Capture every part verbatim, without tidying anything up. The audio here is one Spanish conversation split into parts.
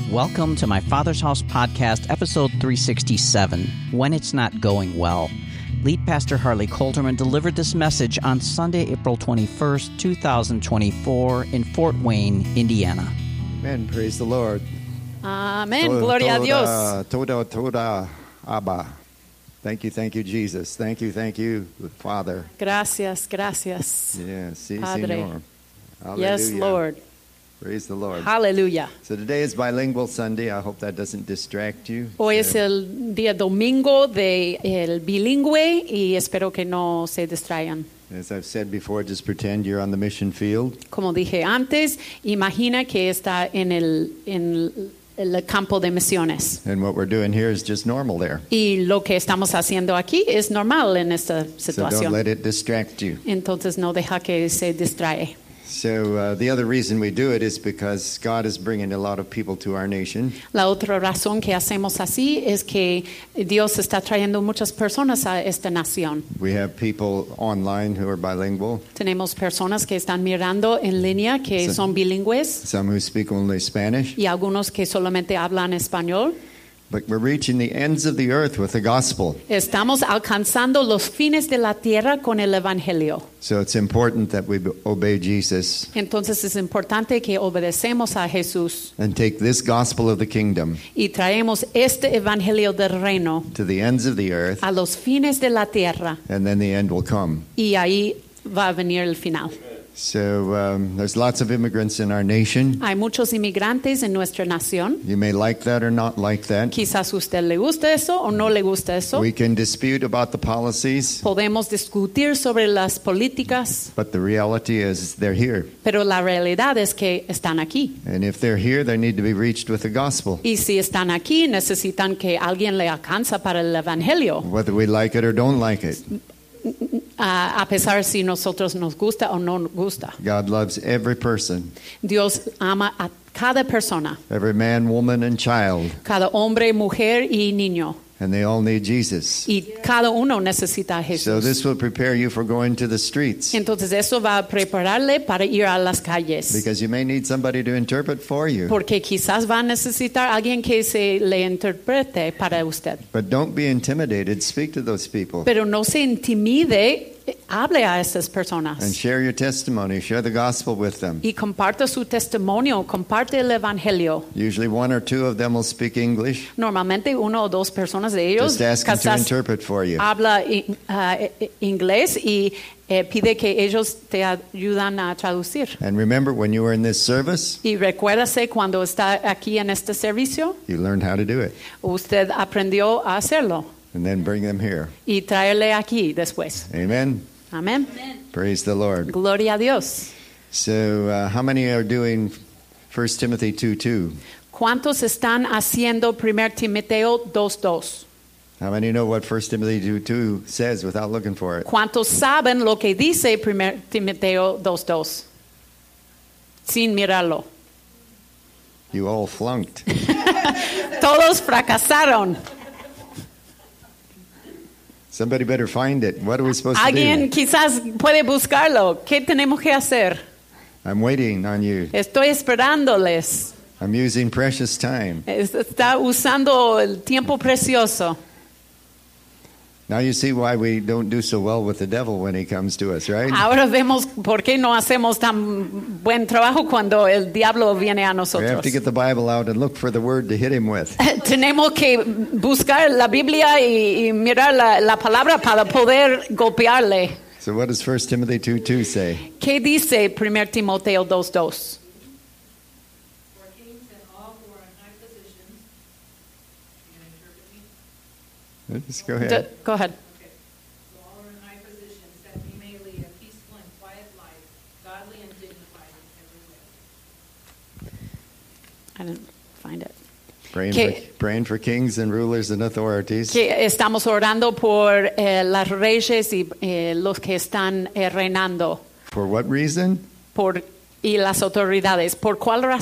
Welcome to my Father's House podcast, episode three sixty-seven, When It's Not Going Well. Lead Pastor Harley Colterman delivered this message on Sunday, April twenty-first, twenty twenty-four in Fort Wayne, Indiana. Amen. Praise the Lord. Amén. Toda, Gloria a Dios. Toda, toda, Abba. Thank you, thank you, Jesus. Thank you, thank you, Father. Gracias, gracias. Yes, sí, Padre. Señor. Yes, Lord. Praise the Lord. Hallelujah. So today is Bilingual Sunday. I hope that doesn't distract you. Hoy So- es el día domingo de el bilingüe y espero que no se distraigan. As I've said before, just pretend you're on the mission field. Como dije antes, imagina que está en el, en el campo de misiones. And what we're doing here is just normal there. Y lo que estamos haciendo aquí es normal en esta So don't situación. let it distract you. Entonces no deja que se distrae. So uh, the other reason we do it is because God is bringing a lot of people to our nation. La otra razón que hacemos así es que Dios está trayendo muchas personas a esta nación. We have people online who are bilingual, Tenemos personas que están mirando en línea que Sí. son bilingües some who speak only Spanish. y algunos que solamente hablan español. But we're reaching the ends of the earth with the gospel. Estamos alcanzando los fines de la tierra con el evangelio. So it's important that we obey Jesus Entonces es importante que obedecemos a Jesús and take this gospel of the kingdom y traemos este evangelio del reino to the ends of the earth, a los fines de la tierra and then the end will come. y ahí va a venir el final. So um, there's lots of immigrants in our nation. Hay muchos inmigrantes en nuestra nación. You may like that or not like that. Quizás usted le guste eso o no le gusta eso. We can dispute about the policies, Podemos discutir sobre las políticas, but the reality is they're here. pero la realidad es que están aquí. And if they're here, they need to be reached with the gospel, Y si están aquí, necesitan que alguien le alcanza para el evangelio, whether we like it or don't like it. a, a pesar si nosotros nos gusta o no nos gusta. God loves every person, Dios ama a cada persona, every man, woman, and child, cada hombre, mujer y niño. and they all need Jesus. Y cada uno necesita a So Jesús. this will prepare you for going to the streets, Entonces eso va a prepararle para ir a las calles. because you may need somebody to interpret for you. Porque quizás va a necesitar alguien que se le interprete para usted. But don't be intimidated. Speak to those people Pero no se intimide, hable a esas and personas. share your testimony. Share the gospel with them. Y comparta su testimonio, comparte el evangelio. Usually one or two of them will speak English. Normalmente uno o dos personas de ellos Just ask them to quizás interpret for you. habla in- ah, eh, inglés y eh, pide que ellos te ayudan a traducir. And remember, when you were in this service, Y recuérdase cuando está aquí en este servicio, you learned how to do it. usted aprendió a hacerlo And then bring them here. y traerle aquí después. Amen. Amén. Praise the Lord. Gloria a Dios. So uh, how many are doing First Timothy two two? ¿Cuántos están haciendo Primer Timoteo dos dos? How many know what First Timothy two two says without looking for it? ¿Cuántos saben lo que dice Primer Timoteo dos dos? Sin mirarlo. You all flunked. Todos fracasaron. Somebody better find it. What are we supposed to Alguien do? quizás puede buscarlo. ¿Qué tenemos que hacer? I'm waiting on you. Estoy esperándoles. I'm using precious time. Es- Está usando el tiempo precioso. Now you see why we don't do so well with the devil when he comes to us, right? Ahora vemos por qué no hacemos tan buen trabajo cuando el diablo viene a We have nosotros. to get the Bible out and look for the word to hit him with. Tenemos que buscar la Biblia y, y mirar la, la palabra para poder golpearle. So what does First Timothy two two say? ¿Qué dice Primer Timoteo dos dos? For kings and all who are in high positions, you can interpret me? Just go ahead. Go ahead. Okay. So all are in high positions, that we may lead a peaceful and quiet life, godly and dignified in every way. I didn't find it. Praying Que- for, praying for kings and rulers and authorities. Que estamos orando por eh, las reyes y eh, los que están eh, reinando For what reason? por, y las autoridades. ¿Por cuál razón?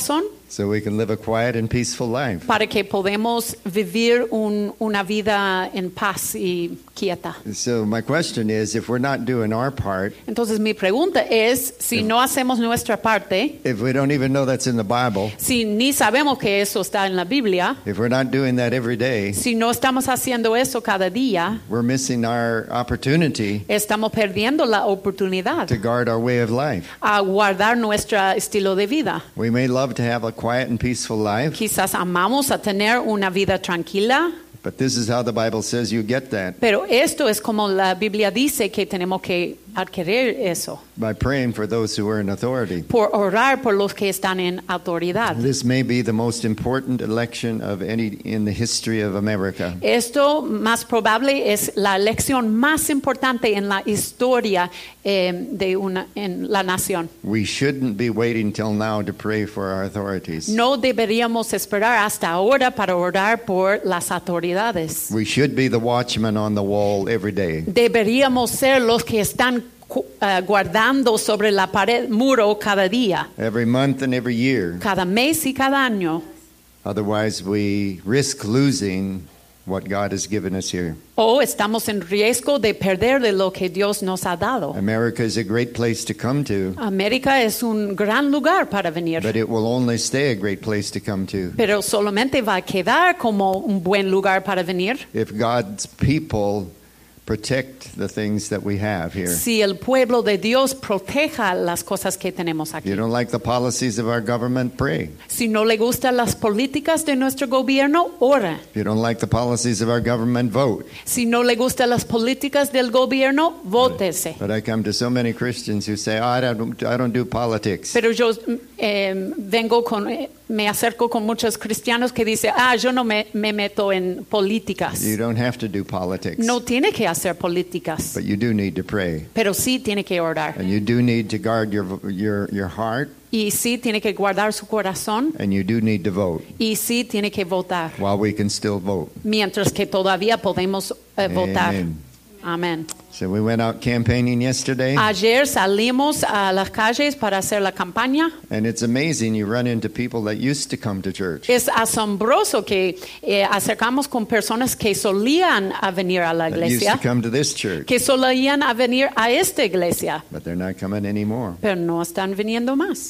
so we can live a quiet and peaceful life. para que podamos vivir un- una vida en paz y quieta. So my question is, if we're not doing our part, Entonces mi pregunta es, si no hacemos nuestra parte, if we don't even know that's in the Bible, si ni sabemos que eso está en la Biblia, if we're not doing that every day, si no estamos haciendo eso cada día, we're missing our opportunity estamos perdiendo la oportunidad to guard our way of life. a guardar nuestro estilo de vida. We may love to have a quiet and peaceful life, Quizás amamos a tener una vida tranquila, but this is how the Bible says you get that, pero esto es como la Biblia dice que tenemos que adquirir eso, by praying for those who are in authority. por orar por los que están en autoridad. This may be the most important election of any in the history of America. Esto más probable es la elección más importante en la historia eh, de una en la nación. We shouldn't be waiting till now to pray for our authorities. No deberíamos esperar hasta ahora para orar por las autoridades. We should be the watchman on the wall every day. Deberíamos ser los que están cu- eh, guardando sobre la pared muro cada día, Every month and every year. cada mes y cada año. Otherwise, we risk losing what God has given us here. O estamos en riesgo de perder de lo que Dios nos ha dado. America is a great place to come to, América es un gran lugar para venir, but it will only stay a great place to come to pero solamente va a quedar como un buen lugar para venir if God's people protect the things that we have here. si el pueblo de Dios proteja las cosas que tenemos If aquí. you don't like the policies of our government, pray. Si no le gustan las políticas de nuestro gobierno, ora. If you don't like the policies of our government, vote. Si no le gustan las políticas del gobierno, vótese. But I come to so many Christians who say, oh, I don't, I don't do politics. Pero yo eh, vengo con, eh, me acerco con muchos cristianos que dicen, ah, yo no me, me meto en políticas. You don't have to do politics, No tiene que hacer políticas, but you do need to pray. pero sí tiene que orar. And you do need to guard your, your, your heart, Y sí tiene que guardar su corazón, and you do need to vote y sí tiene que votar, while we can still vote. mientras que todavía podemos eh, votar. Amen. Amén. So we went out campaigning yesterday, Ayer salimos a las calles para hacer la campaña. and it's amazing you run into people that used to come to church, Es asombroso que eh, acercamos con personas que solían a venir a la that used iglesia, to come to this church, que solían a venir a esta iglesia, but they're not coming anymore. pero no están viniendo más.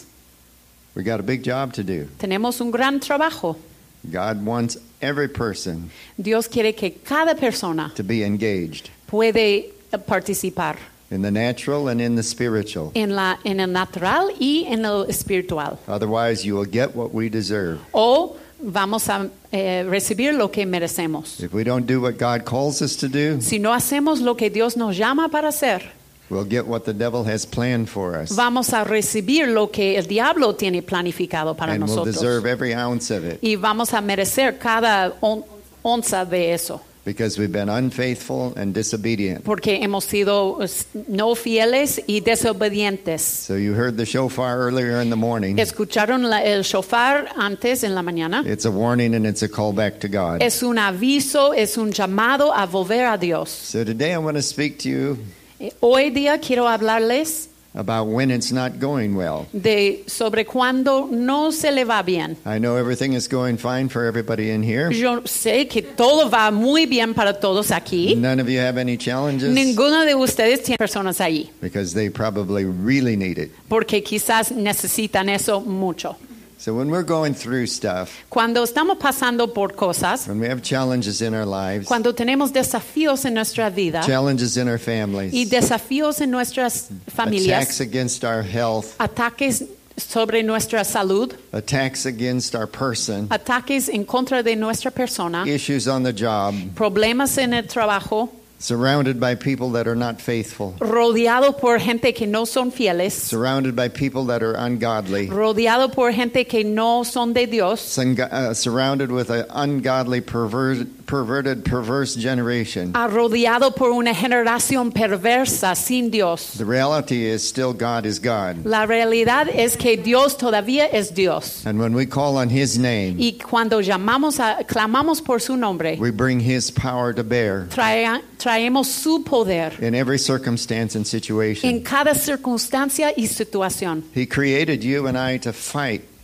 We got a big job to do. Tenemos un gran trabajo. God wants every person Dios quiere que cada persona to be engaged puede participar in the natural and in the spiritual. en, la, en el natural y en el espiritual. Otherwise, you will get what we deserve. O vamos a eh, recibir lo que merecemos. If we don't do what God calls us to do, Si no hacemos lo que Dios nos llama para hacer, we'll get what the devil has planned for us. vamos a recibir lo que el diablo tiene planificado para And we'll nosotros. deserve every ounce of it Y vamos a merecer cada on- onza de eso, because we've been unfaithful and disobedient. porque hemos sido es, no fieles y desobedientes. So you heard the shofar earlier in the morning. Escucharon la- el shofar antes en la mañana. It's a warning and it's a call back to God. Es un aviso, es un llamado a volver a Dios. So today I want to speak to you Eh, Hoy día quiero hablarles about when it's not going well. de sobre cuando no se le va bien. I know everything is going fine for everybody in here. Yo sé que todo va muy bien para todos aquí. None of you have any challenges Ninguno de ustedes tiene personas allí, because they probably really need it. porque quizás necesitan eso mucho. So when we're going through stuff, Cuando estamos pasando por cosas, when we have challenges in our lives, cuando tenemos desafíos en nuestra vida challenges in our y families, desafíos en nuestras attacks familias, against our health, ataques sobre nuestra salud, attacks against our person, ataques en contra de nuestra persona, issues on the job, problemas en el trabajo, surrounded by people that are not faithful, rodeado por gente que no son fieles, surrounded by people that are ungodly, rodeado por gente que no son de Dios, sun- uh, surrounded with an ungodly, perver- perverted, perverse generation. ah, rodeado por una generación perversa sin Dios. The reality is still God is God. La realidad es que Dios todavía es Dios. And when we call on His name, Y cuando llamamos a, clamamos por su nombre, we bring His power to bear trae- traemos su poder in every circumstance and en situation. cada circunstancia y situación. He created you and I to fight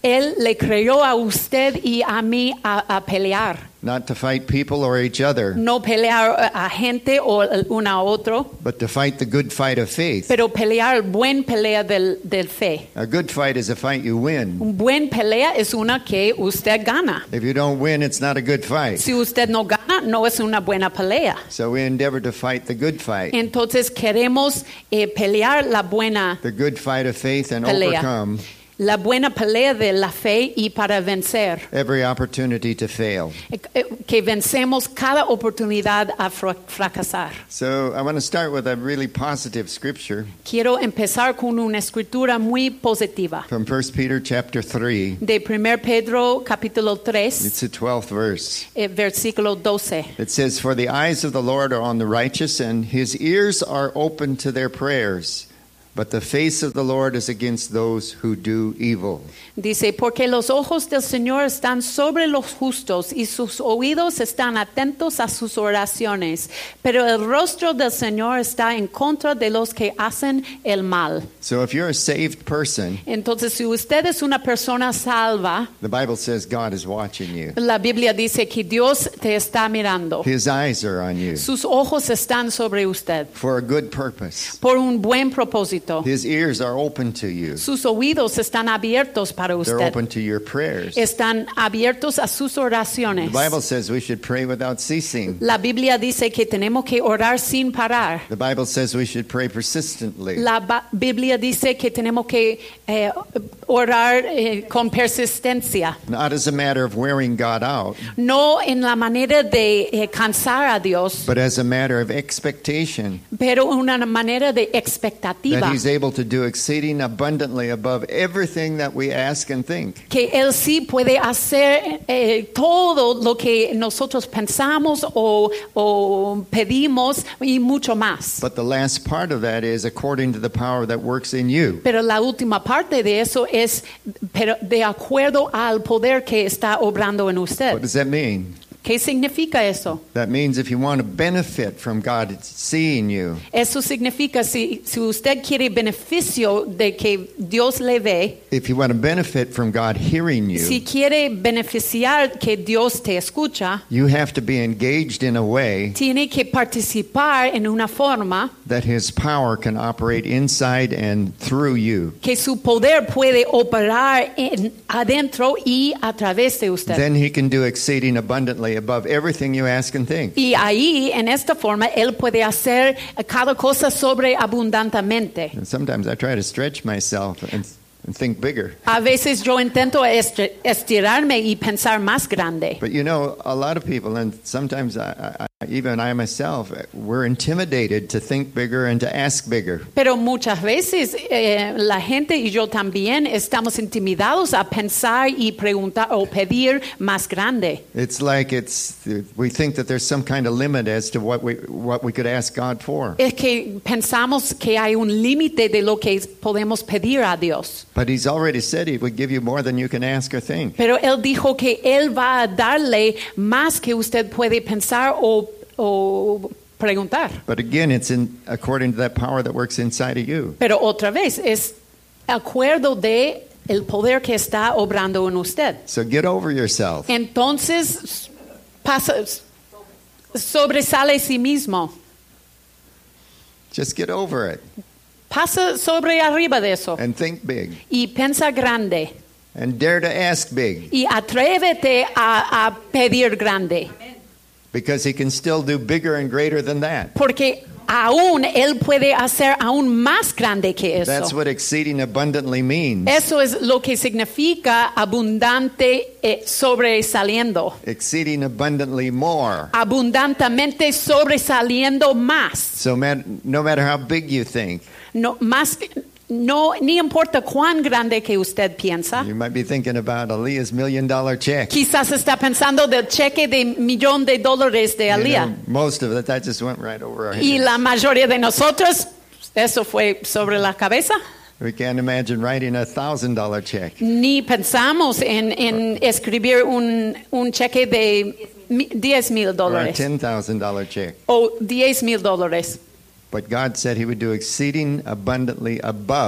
Él le creó a usted y a mí a, a pelear. Not to fight people or each other, No pelear a gente o una a otro, but to fight the good fight of faith. pero pelear buen pelea del, del fe. A good fight is a fight you win. Un buen pelea es una que usted gana. If you don't win, it's not a good fight. Si usted no gana, no es una buena pelea. So we endeavor to fight the good fight, Entonces queremos eh, pelear la buena the good fight of faith, and pelea. overcome La buena pelea de la fe y para vencer. every opportunity to fail. Eh, eh, Que vencemos cada oportunidad a fra- fracasar. So I want to start with a really positive scripture Quiero empezar con una escritura muy positiva. from First Peter chapter three. De primer Pedro capítulo tres, It's the twelfth verse. eh, versículo doce. It says, "For the eyes of the Lord are on the righteous, and his ears are open to their prayers. But the face of the Lord is against those who do evil." Dice, porque los ojos del Señor están sobre los justos y sus oídos están atentos a sus oraciones, pero el rostro del Señor está en contra de los que hacen el mal. So if you're a saved person, Entonces, si usted es una persona salva, the Bible says God is watching you. la Biblia dice que Dios te está mirando. His eyes are on you Sus ojos están sobre usted for a good purpose. por un buen propósito. His ears are open to you. Sus oídos están abiertos para They're usted. open to your prayers. Están abiertos a sus The oraciones. Bible says we should pray without ceasing. La Biblia dice que tenemos que orar sin parar. The Bible says we should pray persistently. La ba- Biblia dice que tenemos que eh, orar eh, con persistencia. Not as a matter of wearing God out, No en la manera de eh, cansar a Dios, but as a matter of expectation pero una manera de that expectativa. He's able to do exceeding abundantly above everything that we ask and think. Que Él sí puede hacer eh, todo lo que nosotros pensamos o, o pedimos y mucho más. But the last part of that is according to the power that works in you. Pero la última parte de eso es pero de acuerdo al poder que está obrando en What usted. does that mean? ¿Qué significa eso? That means if you want to benefit from God seeing you, Eso significa si, si usted quiere beneficio de que Dios le ve, if you want to benefit from God hearing you, si quiere beneficiar que Dios te escucha, you have to be engaged in a way tiene que participar en una forma that His power can operate inside and through you. que su poder puede operar en, adentro y a través de usted. Then He can do exceeding abundantly above everything you ask and think. Y ahí, en esta forma, Él puede hacer cada cosa sobreabundantemente. And sometimes I try to stretch myself and, and think bigger. A veces yo intento estre- estirarme y pensar más grande. But you know, a lot of people, and sometimes I, I, even I myself, we're intimidated to think bigger and to ask bigger. Pero muchas veces eh, la gente y yo también estamos intimidados a pensar y preguntar o pedir más grande. It's like it's we think that there's some kind of limit as to what we what we could ask God for. Es que pensamos que hay un límite de lo que podemos pedir a Dios. But He's already said He would give you more than you can ask or think. Pero Él dijo que Él va a darle más que usted puede pensar o, o preguntar. But again, it's in according to that power that works inside of you. Pero otra vez, es acuerdo de el poder que está obrando en usted. So get over yourself. Entonces, pasa, sobresale sí mismo. Just get over it Pasa sobre arriba de eso. and think big Y piensa grande. and dare to ask big, Y atrévete a, a pedir grande. because He can still do bigger and greater than that. Porque aún Él puede hacer aún más grande que That's eso. what exceeding abundantly means. Eso es lo que significa abundante eh, sobresaliendo. Exceeding abundantly more. Abundantemente sobresaliendo más. So man, no matter how big you think, No, más que- no, ni importa cuán grande que usted piensa. you might be thinking about Aaliyah's million dollar check. Quizás está pensando del cheque de millón de dólares de You Alía. know, most of it, that just went right over our Y heads. la mayoría de nosotros, eso fue sobre la cabeza. We can't imagine writing a thousand dollar check. Ni pensamos en, en escribir un, un cheque de mi- diez mil Or a dólares ten thousand dollar check. o diez mil dólares. But God said He would do exceeding abundantly above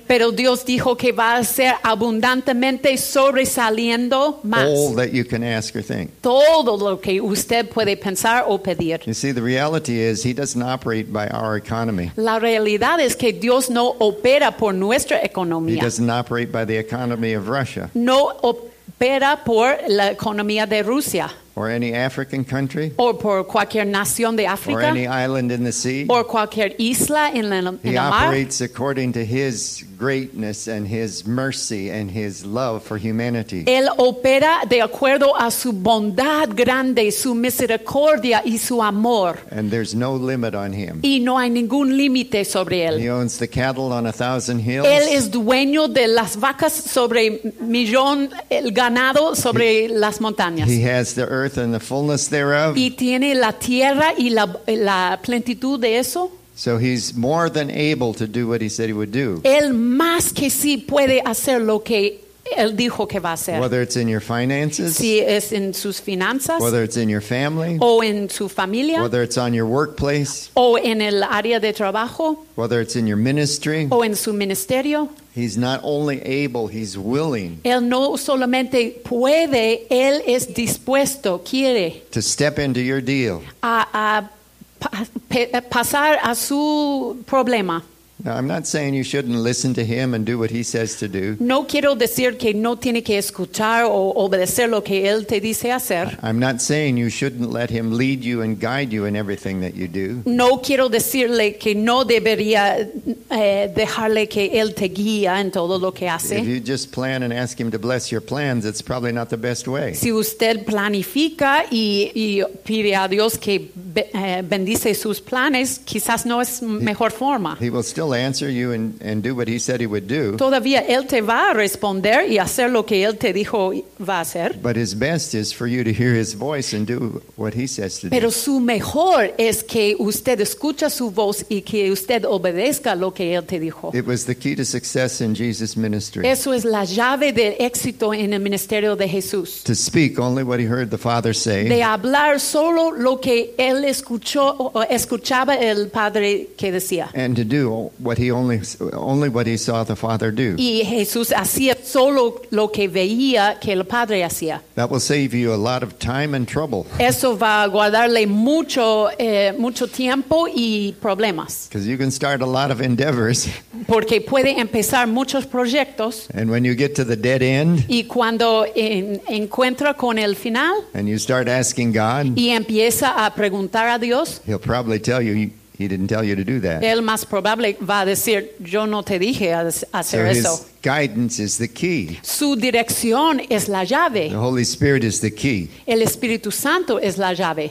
Pero Dios dijo que va a ser abundantemente sobresaliendo más. all that you can ask or think. Todo lo que usted puede pensar o pedir. You see, the reality is he doesn't operate by our economy. La realidad es que Dios no opera por nuestra He economía. doesn't operate by the economy of Russia No opera por la economía de Rusia or any African country o por cualquier nación de or África any island in the sea. o cualquier isla en la, en He la mar. operates according to his greatness and his mercy and his love for humanity. Él opera de acuerdo a su bondad grande, su misericordia y su amor. And there's no limit on him. Y no hay ningún límite sobre He él. owns the cattle on a thousand hills. Él es dueño de las vacas sobre millón, el ganado sobre las montañas. He has the earth and the fullness thereof. Y tiene la tierra y la, la plenitud de eso. So he's more than able to do what he said he would do. Él más que sí puede hacer lo que él dijo que va a hacer. Whether it's in your finances, Si es en sus finanzas whether it's in your family, o en su familia whether it's on your workplace, o en el área de trabajo whether it's in your ministry, o en su ministerio. he's not only able, he's willing Él no solamente puede, él es dispuesto, quiere to step into your deal. a, a pa- pe- pasar a su problema. Now, I'm not saying you shouldn't listen to him and do what he says to do. No quiero decir que no tiene que escuchar o obedecer lo que él te dice hacer. I'm not saying you shouldn't let him lead you and guide you in everything that you do. No quiero decirle que no debería eh, dejarle que él te guía en todo lo que If hace. you just plan and ask him to bless your plans, it's probably not the best way. Si usted planifica y, y pide a Dios que be- eh, bendice sus planes, quizás no es mejor forma. He will still answer you and, and do what he said he would do. Todavía él te va a responder y hacer lo que él te dijo va a hacer. But his best is for you to hear his voice and do what he says to Pero do. su mejor es que usted escucha su voz y que usted obedezca lo que él te dijo. It was the key to success in Jesus' ministry. Eso es la llave del éxito en el ministerio de Jesús. To speak only what he heard the Father De say, hablar solo lo que él escuchó o escuchaba el Padre que decía. and to do what he only only what he saw the Father do. Y Jesús hacía solo lo que veía que el Padre hacía. That will save you a lot of time and trouble, Eso va a guardarle mucho, eh, mucho tiempo y problemas. because you can start a lot of endeavors, Porque puede empezar muchos proyectos and when you get to the dead end y cuando en- encuentra con el final and you start asking God, y empieza a preguntar a Dios, he'll probably tell you he didn't tell you to do that. él más probable va a decir, yo no te dije a- a So hacer eso. his guidance is the key. Su dirección es la llave. The Holy Spirit is the key. El Espíritu Santo es la llave.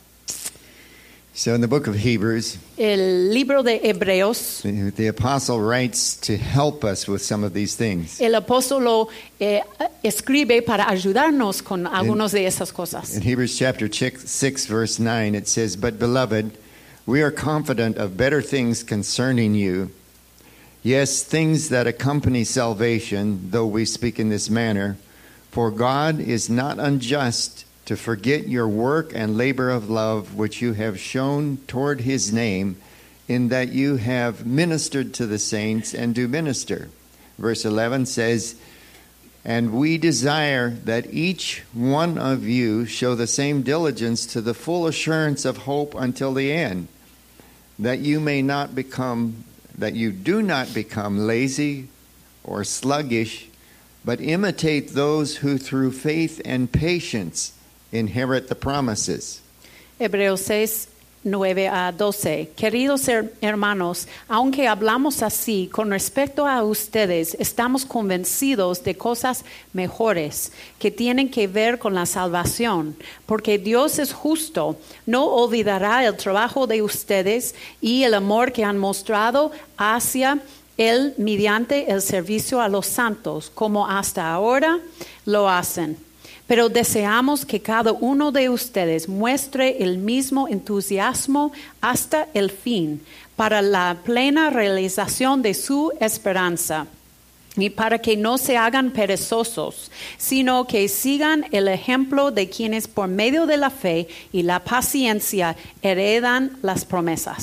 So in the book of Hebrews, El libro de Hebreos, the, the apostle writes to help us with some of these things. el apóstol lo eh, escribe para ayudarnos con algunas de esas cosas. In Hebrews chapter six, verse nine, it says, "But beloved, we are confident of better things concerning you. Yes, things that accompany salvation, though we speak in this manner. For God is not unjust to forget your work and labor of love, which you have shown toward his name, in that you have ministered to the saints and do minister." Verse eleven says, "And we desire that each one of you show the same diligence to the full assurance of hope until the end, that you may not become, that you do not become lazy or sluggish, but imitate those who through faith and patience inherit the promises." Hebreos seis, nueve a doce. Queridos her- hermanos, aunque hablamos así con respecto a ustedes, estamos convencidos de cosas mejores que tienen que ver con la salvación, porque Dios es justo, no olvidará el trabajo de ustedes y el amor que han mostrado hacia Él mediante el servicio a los santos, como hasta ahora lo hacen. Pero deseamos que cada uno de ustedes muestre el mismo entusiasmo hasta el fin, para la plena realización de su esperanza, y para que no se hagan perezosos, sino que sigan el ejemplo de quienes por medio de la fe y la paciencia heredan las promesas.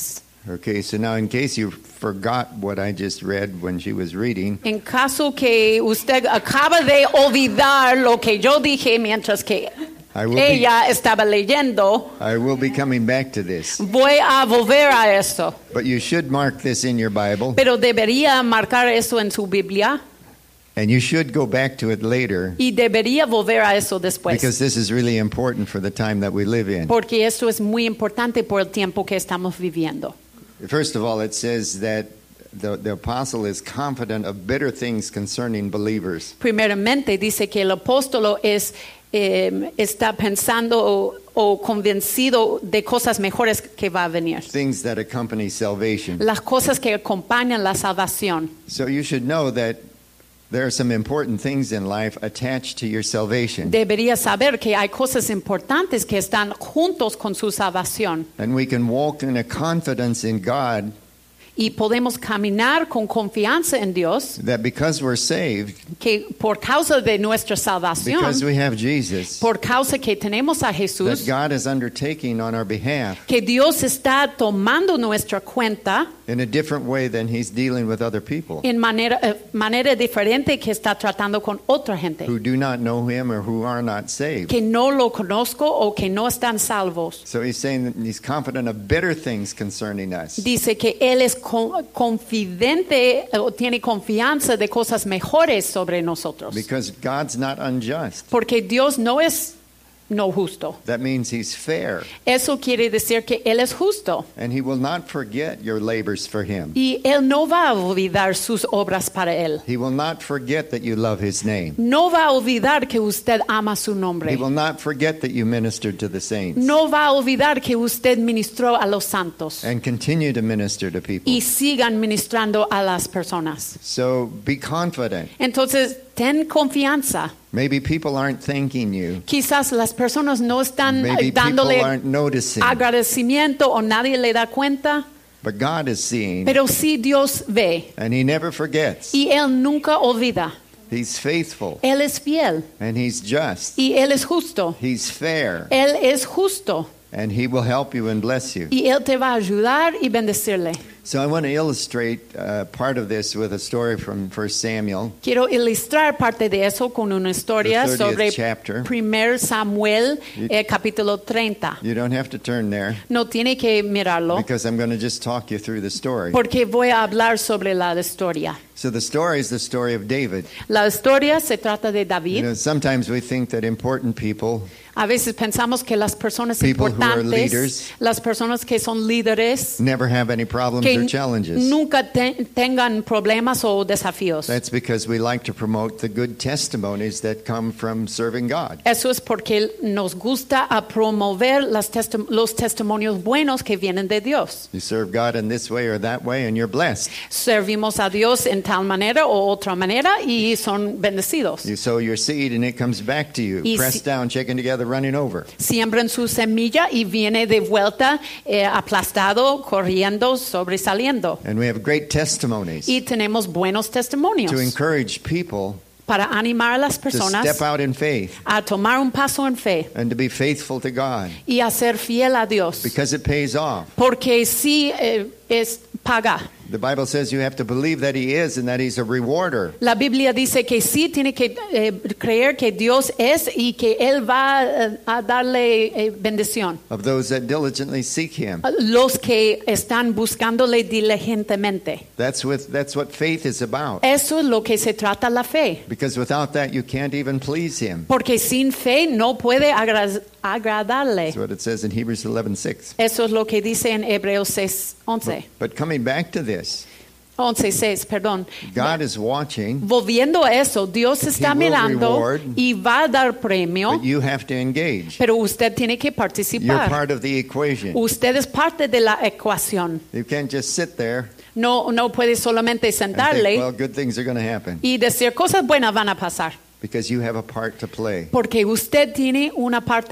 Okay, so now in case you forgot what I just read when she was reading, En caso que usted acaba de olvidar lo que yo dije mientras que I will be, ella estaba leyendo, I will be coming back to this. voy a volver a esto. But you should mark this in your Bible, Pero debería marcar eso en su Biblia and you should go back to it later, y debería volver a eso después. because this is really important for the time that we live in. Porque esto es muy importante por el tiempo que estamos viviendo. First of all, it says that the, the apostle is confident of better things concerning believers. Primeramente dice que el apóstolo es, eh, está pensando o, o convencido de cosas mejores que va a venir. Things that accompany salvation. Las cosas que acompañan la salvación. So you should know that there are some important things in life attached to your salvation. Debería saber que hay cosas importantes que están juntos con su salvación. And we can walk in a confidence in God Y podemos caminar con confianza en Dios, that because we're saved, que por causa de nuestra salvación, because we have Jesus, por causa que tenemos a that Jesús, God is undertaking on our behalf que Dios está tomando nuestra cuenta in a different way than he's dealing with other people en manera, eh, manera diferente que está tratando con otra gente, who do not know him or who are not saved. que no lo conozco o que no están salvos. So he's saying that he's confident of better things concerning us. Dice que Él es con- confidente o tiene confianza de cosas mejores sobre nosotros. Because God's not unjust. Porque Dios no es no justo. That means he's fair. Eso quiere decir que Él es justo. And he will not forget your labors for him. Y Él no va a olvidar sus obras para Él. He will not forget that you love his name. No va a olvidar que usted ama su He nombre. will not forget that you ministered to the saints. No va a olvidar que usted ministró a los santos. And continue to minister to people. Y sigan ministrando a las personas. So be confident. Entonces, ten confianza. Maybe people aren't thanking you. Quizás las personas no están Maybe eh, dándole people aren't noticing. agradecimiento o nadie le da cuenta, But God is seeing. pero sí Dios ve And he never forgets. y Él nunca olvida. He's faithful. Él es fiel And he's just. y Él es justo. He's fair. Él es justo And he will help you and bless you. y Él te va a ayudar y bendecirle. So I want to illustrate uh, part of this with a story from First Samuel. Quiero ilustrar parte de eso con una historia The thirtieth sobre chapter. primer Samuel, eh, capítulo treinta. You don't have to turn there No tiene que mirarlo because I'm going to just talk you through the story. porque voy a hablar sobre la historia. So the story is the story of David. La historia se trata de You David. know, sometimes we think that important people, A veces pensamos que las personas People who are importantes, leaders, las personas que son líderes, never have any problems que or challenges. nunca te- tengan problemas o desafíos. That's because we like to promote the good testimonies that come from serving God. Eso es porque nos gusta a promover las testi- los testimonios buenos que vienen de Dios. You serve God in this way or that way and you're blessed. Servimos a Dios en tal manera o otra manera y son bendecidos. You sow your seed and it comes back to you, Y pressed si- down, shaken together, running over. Siembran su semilla y viene de vuelta eh, aplastado, corriendo, sobresaliendo. And we have great testimonies Y tenemos buenos testimonios to encourage people para animar a las to personas step out in faith a tomar un paso en fe and to be faithful to God y a ser fiel a Dios. because it pays off. Porque sí eh, es paga. The Bible says you have to believe that He is and that He's a rewarder La Biblia dice que sí tiene que eh, creer que Dios es y que Él va eh, a darle eh, bendición. of those that diligently seek Him. Los que están buscándole diligentemente. That's, with, that's what faith is about. Eso es lo que se trata la fe. Because without that, you can't even please Him. Porque sin fe no puede agra- agradarle. That's what it says in Hebrews eleven six. Eso es lo que dice en Hebreos seis once. But coming back to this, once seis, perdón. God is watching, Volviendo a eso, Dios está He will mirando reward, y va a dar premio, but you have to engage. pero usted tiene que You're participar. part of the equation. Usted es parte de la ecuación. You can't just sit there No, no puede solamente and think, sentarle well, good things are going to happen. y decir cosas buenas van a pasar. Because you have a part to play. Porque usted tiene una parte.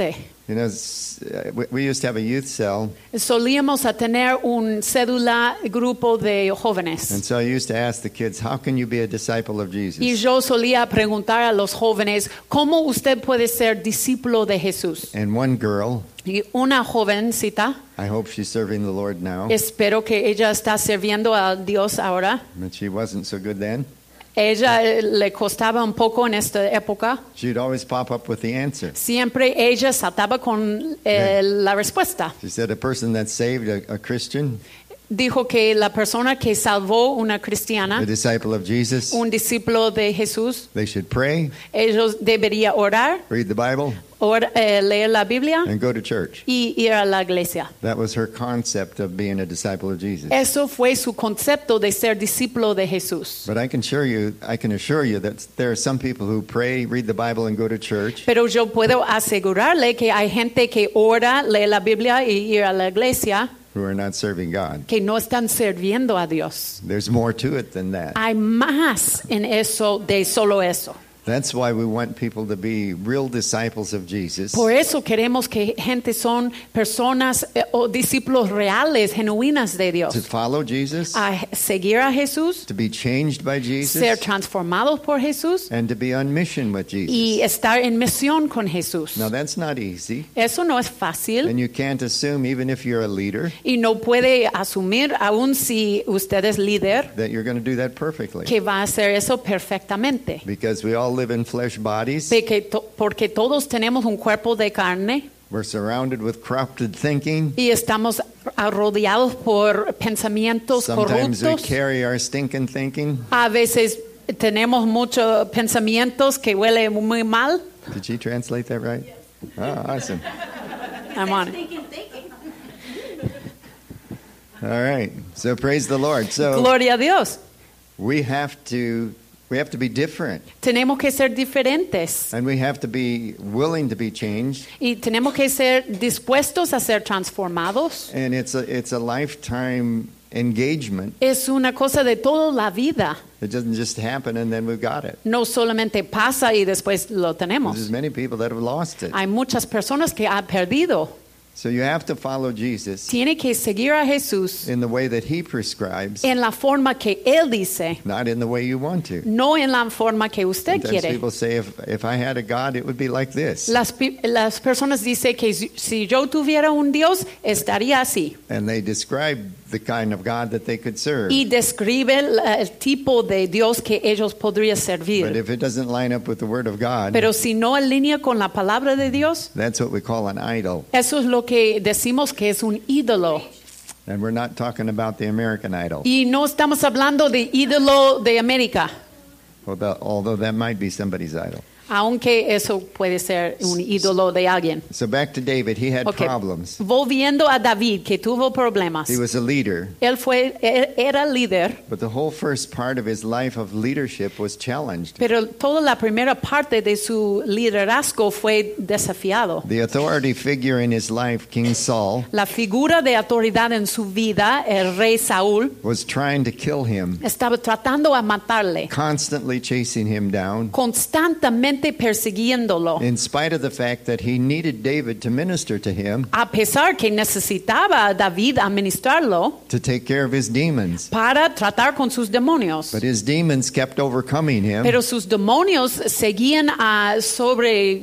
You know, s- uh, we- we used to have a youth cell, Solíamos a tener un cédula grupo de jóvenes. and so I used to ask the kids, how can you be a disciple of Y Jesus? yo solía preguntar a los jóvenes, ¿cómo usted puede ser discípulo de Jesús? And one girl, Y una jovencita, I hope she's serving the Lord now, espero que ella está sirviendo a Dios ahora. but she wasn't so good then. Ella eh, le costaba un poco en esta época. She'd always pop up with the answer. Siempre ella saltaba con eh, la respuesta. She said, a person that's saved, a, a Christian, Dijo que la persona que salvó una a cristiana, disciple of Jesus, un discípulo de Jesús, they should pray, ellos deberían orar, read the Bible, or, eh, leer la Biblia and go to church. y ir a la iglesia. That was her concept of being a disciple of Jesus. Eso fue su concepto de ser discípulo de Jesús. But I can assure you, I can assure you that there are some people who pray, read the Bible, and go to church, Pero yo puedo asegurarle que hay gente que ora, lee la Biblia y ir a la iglesia who are not serving God. que no están sirviendo a Dios. There's more to it than that. Hay más en eso de solo eso. That's why we want people to be real disciples of Jesus, Por eso queremos que gente son personas eh, o discípulos reales, genuinas de to Dios. follow Jesus, A seguir a Jesús, to be changed by ser Jesus, transformados por Jesús and to be on mission with y Jesus. estar en misión con Jesús. Now that's not easy, Eso no es fácil and you can't assume, even if you're a leader, y no puede asumir, aun si usted es líder, that you're going to do that perfectly. que va a hacer eso perfectamente. Because we all live in flesh bodies. Porque, to- porque todos tenemos un cuerpo de carne We're surrounded with corrupted thinking. y estamos rodeados por pensamientos Sometimes we corruptos. carry our stinking thinking. A veces tenemos muchos pensamientos que huelen muy mal. Did she translate that right? Oh, awesome. I'm on it. All right. So praise the Lord. So Gloria a Dios. we have to we have to be different, Tenemos que ser diferentes and we have to be willing to be changed. y tenemos que ser dispuestos a ser transformados. And it's a it's a lifetime engagement. Es una cosa de toda la vida. It doesn't just happen and then we've got it. No solamente pasa y después lo tenemos. There's many people that have lost it. Hay muchas personas que han perdido. So you have to follow Jesus Tiene que seguir a Jesús in the way that he prescribes, en la forma que Él dice, not in the way you want to. no en la forma que usted Sometimes quiere. people say, if, if I had a God, it would be like this. Las, pi- las personas dicen que si, si yo tuviera un Dios, estaría así. And they describe the kind of God that they could serve. Y describe el, el tipo de Dios que ellos podrían But servir. if it doesn't line up with the Word of God, Pero si no alinea con la palabra de Dios, that's what we call an idol. eso es lo que decimos que es un ídolo. And we're not talking about the American idol, Y no estamos hablando de ídolo de América, although, although that might be somebody's idol. aunque eso puede ser un ídolo de alguien. So back to David, he had Okay. problems. Volviendo a David, que tuvo problemas. He was a leader, Él fue, él era líder, but the whole first part of his life of leadership was challenged. pero toda la primera parte de su liderazgo fue desafiado. The authority figure in his life, King Saul, La figura de autoridad en su vida, el rey Saúl, was trying to kill him, estaba tratando a matarle, constantly chasing him down, constantemente persiguiéndolo, in spite of the fact that he needed David to minister to him a pesar que necesitaba a David administrarlo to take care of his demons. para tratar con sus demonios. But his demons kept overcoming him. Pero sus demonios seguían a sobre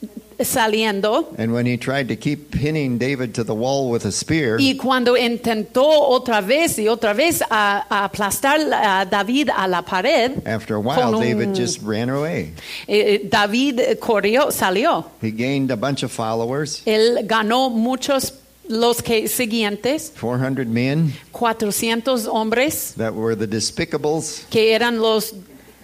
saliendo. And when he tried to keep pinning David to the wall with a spear, Y cuando intentó otra vez y otra vez a, a aplastar a David a la pared, after a while, con un- David just ran away. eh, David corrió, salió. He gained a bunch of followers, Él ganó muchos los que siguientes, four hundred men cuatrocientos hombres that were the despicables, que eran los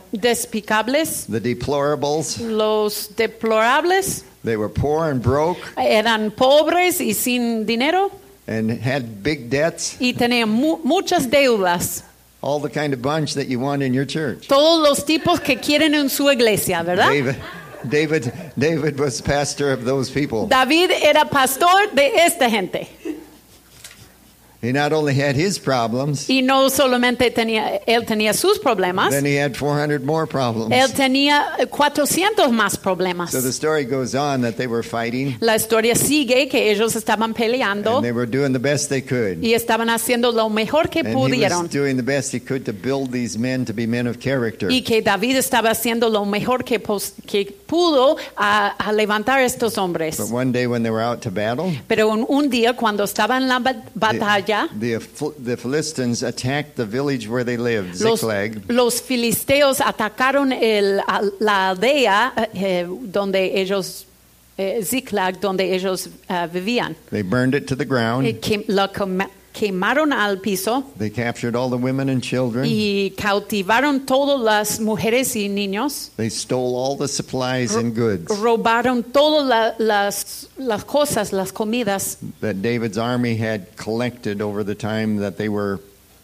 despicables, the deplorables. los deplorables, They were poor and broke eran pobres y sin dinero and had big debts, y tenían mu- muchas deudas. all the kind of bunch that you want in your church. Todos los tipos que quieren en su iglesia, ¿verdad? David, David, David was pastor of those people. David era pastor de esta gente. He He not only had his problems, Y no solamente tenía, él tenía sus problemas, then he had four hundred more problems. él tenía cuatrocientos más problemas. So the story goes on that they were fighting La historia sigue que ellos estaban peleando and they were doing the best they could. y estaban haciendo lo mejor que And he pudieron. was doing the best he could to build these men to be men of character. Y que David estaba haciendo lo mejor que, pos- que pudo a, a levantar estos hombres. But one day when they were out to battle, Pero un, un día cuando estaban en la ba- batalla, the, the Philistines attacked the village where they lived, los, Ziklag, los filisteos atacaron el, a- la aldea eh, donde ellos, eh, Ziklag, donde ellos eh, vivían. they burned it to the ground. Eh, quem- la quema- quemaron al piso They captured all the women and children. y cautivaron todas las mujeres y niños. They stole all the supplies and goods Robaron todas la- las, las cosas, las comidas that David's army had collected over the time that they were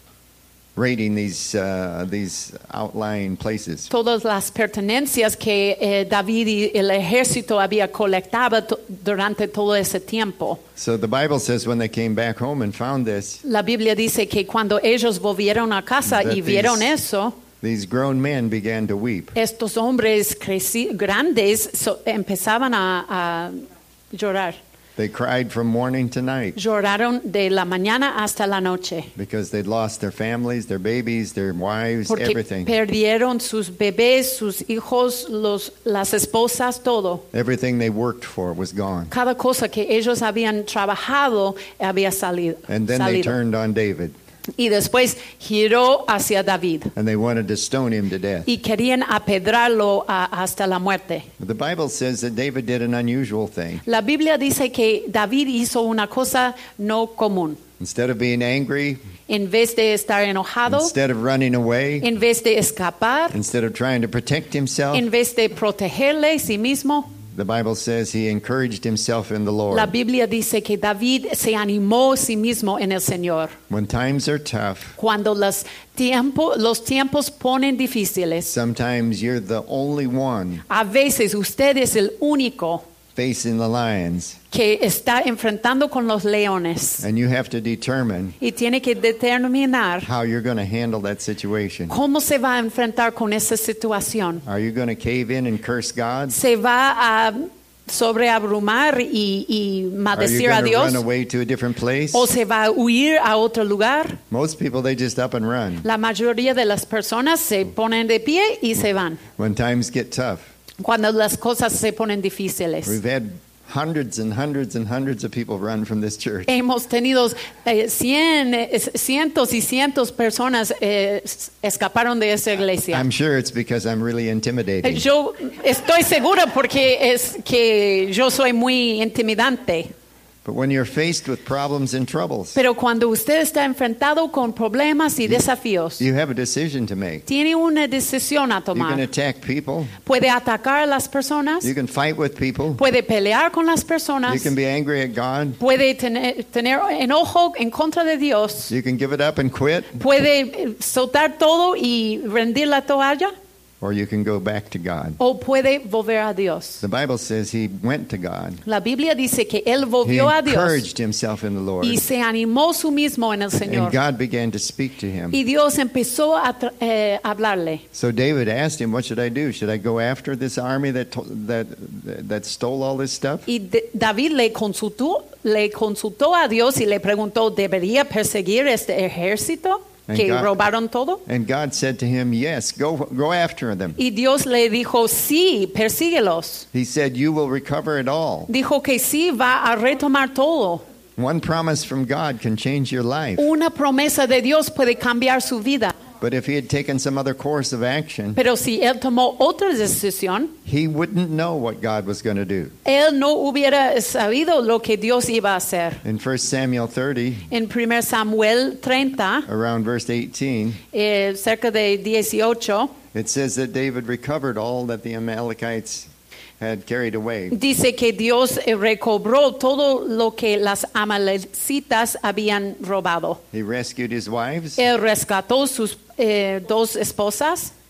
raiding these uh, these outlying places. todas las pertenencias que eh, David y el ejército había colectado to- durante todo ese tiempo. So the Bible says when they came back home and found this, La Biblia dice que cuando ellos volvieron a casa That y vieron these- eso, these grown men began to weep. estos hombres creci- grandes so- empezaban a, a llorar. They cried from morning to night Lloraron de la mañana hasta la noche. because they'd lost their families, their babies, their wives, Porque everything. perdieron sus bebés, sus hijos, los, las esposas, todo. Everything they worked for was gone. Cada cosa que ellos habían trabajado había salido. And then they salido. turned on David Y después giró hacia David and they wanted to stone him to death. y querían apedrarlo a- hasta la muerte. But the Bible says that David did an unusual thing. La Biblia dice que David hizo una cosa no común. Instead of being angry, En vez de estar enojado, instead of running away, en vez de escapar, instead of trying to protect himself, en vez de protegerle a sí mismo, the Bible says he encouraged himself in the la Lord. Biblia dice que David se animó a sí mismo en el Señor. When times are tough, Cuando los, tiempo, los tiempos ponen difíciles, sometimes you're the only one a veces usted es el único facing the lions, que está enfrentando con los leones and you have to determine y tiene que determinar how you're going to handle that situation. cómo se va a enfrentar con esa situación. Are you going to cave in and curse God? ¿Se va a sobreabrumar y, y Are you maldecir a going to Dios? run away to a different place? ¿O se va a huir a otro lugar? Most people, they just up and run La mayoría de las personas se ponen de pie y se van when times get tough. cuando las cosas se ponen difíciles. We've had hundreds and hundreds and hundreds of people run from this church. Hemos tenido eh, cien, eh, cientos y cientos personas eh, s- escaparon de esa iglesia. I'm sure it's because I'm really intimidating. Yo estoy segura porque es que yo soy muy intimidante. But when you're faced with problems and troubles, Pero cuando usted está enfrentado con problemas y desafíos, you have a decision to make. tiene una decisión a You can tomar. attack people. Puede atacar a las personas, You can fight with people. puede pelear con las You personas, can be angry at God. puede tener, tener enojo en contra de Dios, You can give it up and quit. puede eh, soltar todo y rendir la toalla, Or you can go back to God. o puede volver a Dios. The Bible says he went to God. La Biblia dice que él He volvió a Dios encouraged himself in the Lord. y se animó su mismo en el And Señor. God began to speak to him. Y Dios empezó a tra- eh, hablarle. So David asked him, what should I do? Should I go after this army that to- that that stole all this stuff? Y de- David le consultó, le consultó a Dios y le preguntó, ¿debería perseguir este ejército And que God- robaron todo? And God said to him, yes, go go after them. Y Dios le dijo, sí, persíguelos. He said, you will recover it all. Dijo que sí, va a retomar todo. One promise from God can change your life. Una promesa de Dios puede cambiar su vida. But if he had taken some other course of action, Pero si él tomó otra decisión, he wouldn't know what God was going to do. él no hubiera sabido lo que Dios iba a hacer. In First Samuel thirty, En primer Samuel treinta, around verse eighteen, eh, cerca de dieciocho, it says that David recovered all that the Amalekites had carried away. dice que Dios eh, recobró todo lo que las amalecitas habían robado. He rescued his wives Él rescató sus eh, dos esposas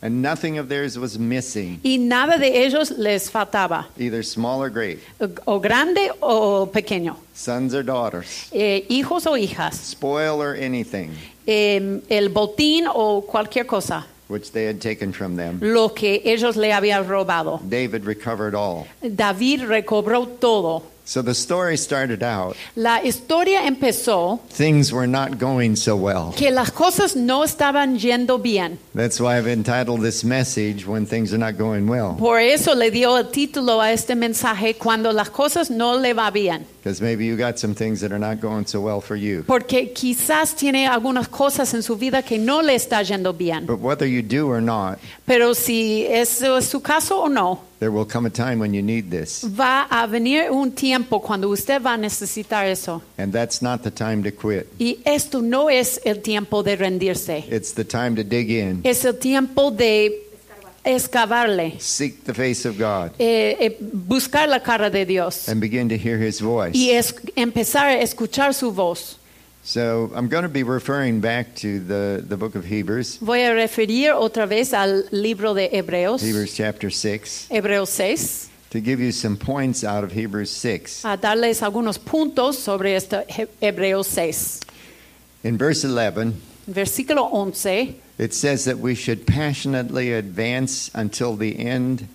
and nothing of theirs was missing, y nada de ellos les faltaba, either small or great, o grande o pequeño, sons or daughters, eh, hijos o hijas, spoil or anything eh, el botín o cualquier cosa, which they had taken from them. lo que ellos le habían robado. David recovered all. David recobró todo. So the story started out, La historia empezó things were not going so well. que las cosas no estaban yendo bien. That's why I've entitled this message, When Things Are Not Going Well. Por eso le dio el título a este mensaje, Cuando las cosas no le va bien. Because maybe you got some things that are not going so well for you. Porque quizás tiene algunas cosas en su vida que no le está yendo bien. But whether you do or not, Pero si eso es su caso o no, there will come a time when you need this. va a venir un tiempo cuando usted va a necesitar eso. And that's not the time to quit. Y esto no es el tiempo de rendirse. It's the time to dig in, Es el tiempo de excavarle, seek the face of God, eh, eh, buscar la cara de Dios and begin to hear His voice. y es, empezar a escuchar su voz. So I'm going to be referring back to the, the book of Hebrews, Voy a referir otra vez al libro de Hebreos, Hebrews chapter six, Hebreos seis, to give you some points out of Hebrews six. a darles algunos puntos sobre este He- Hebreos seis. In verse eleven, Versículo once, it says that we should passionately advance until the end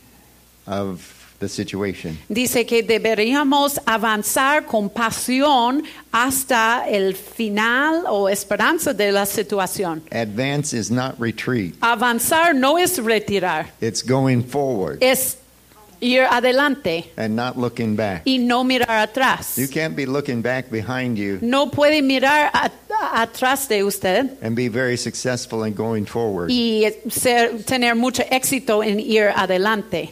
of the situation. dice que deberíamos avanzar con pasión hasta el final o esperanza de la situación. Advance is not retreat, Avanzar no es retirar, it's going forward es ir adelante and not looking back. y no mirar atrás. You can't be looking back behind you No puede mirar a- atrás de usted and be very successful in going forward. y ser, tener mucho éxito en ir adelante.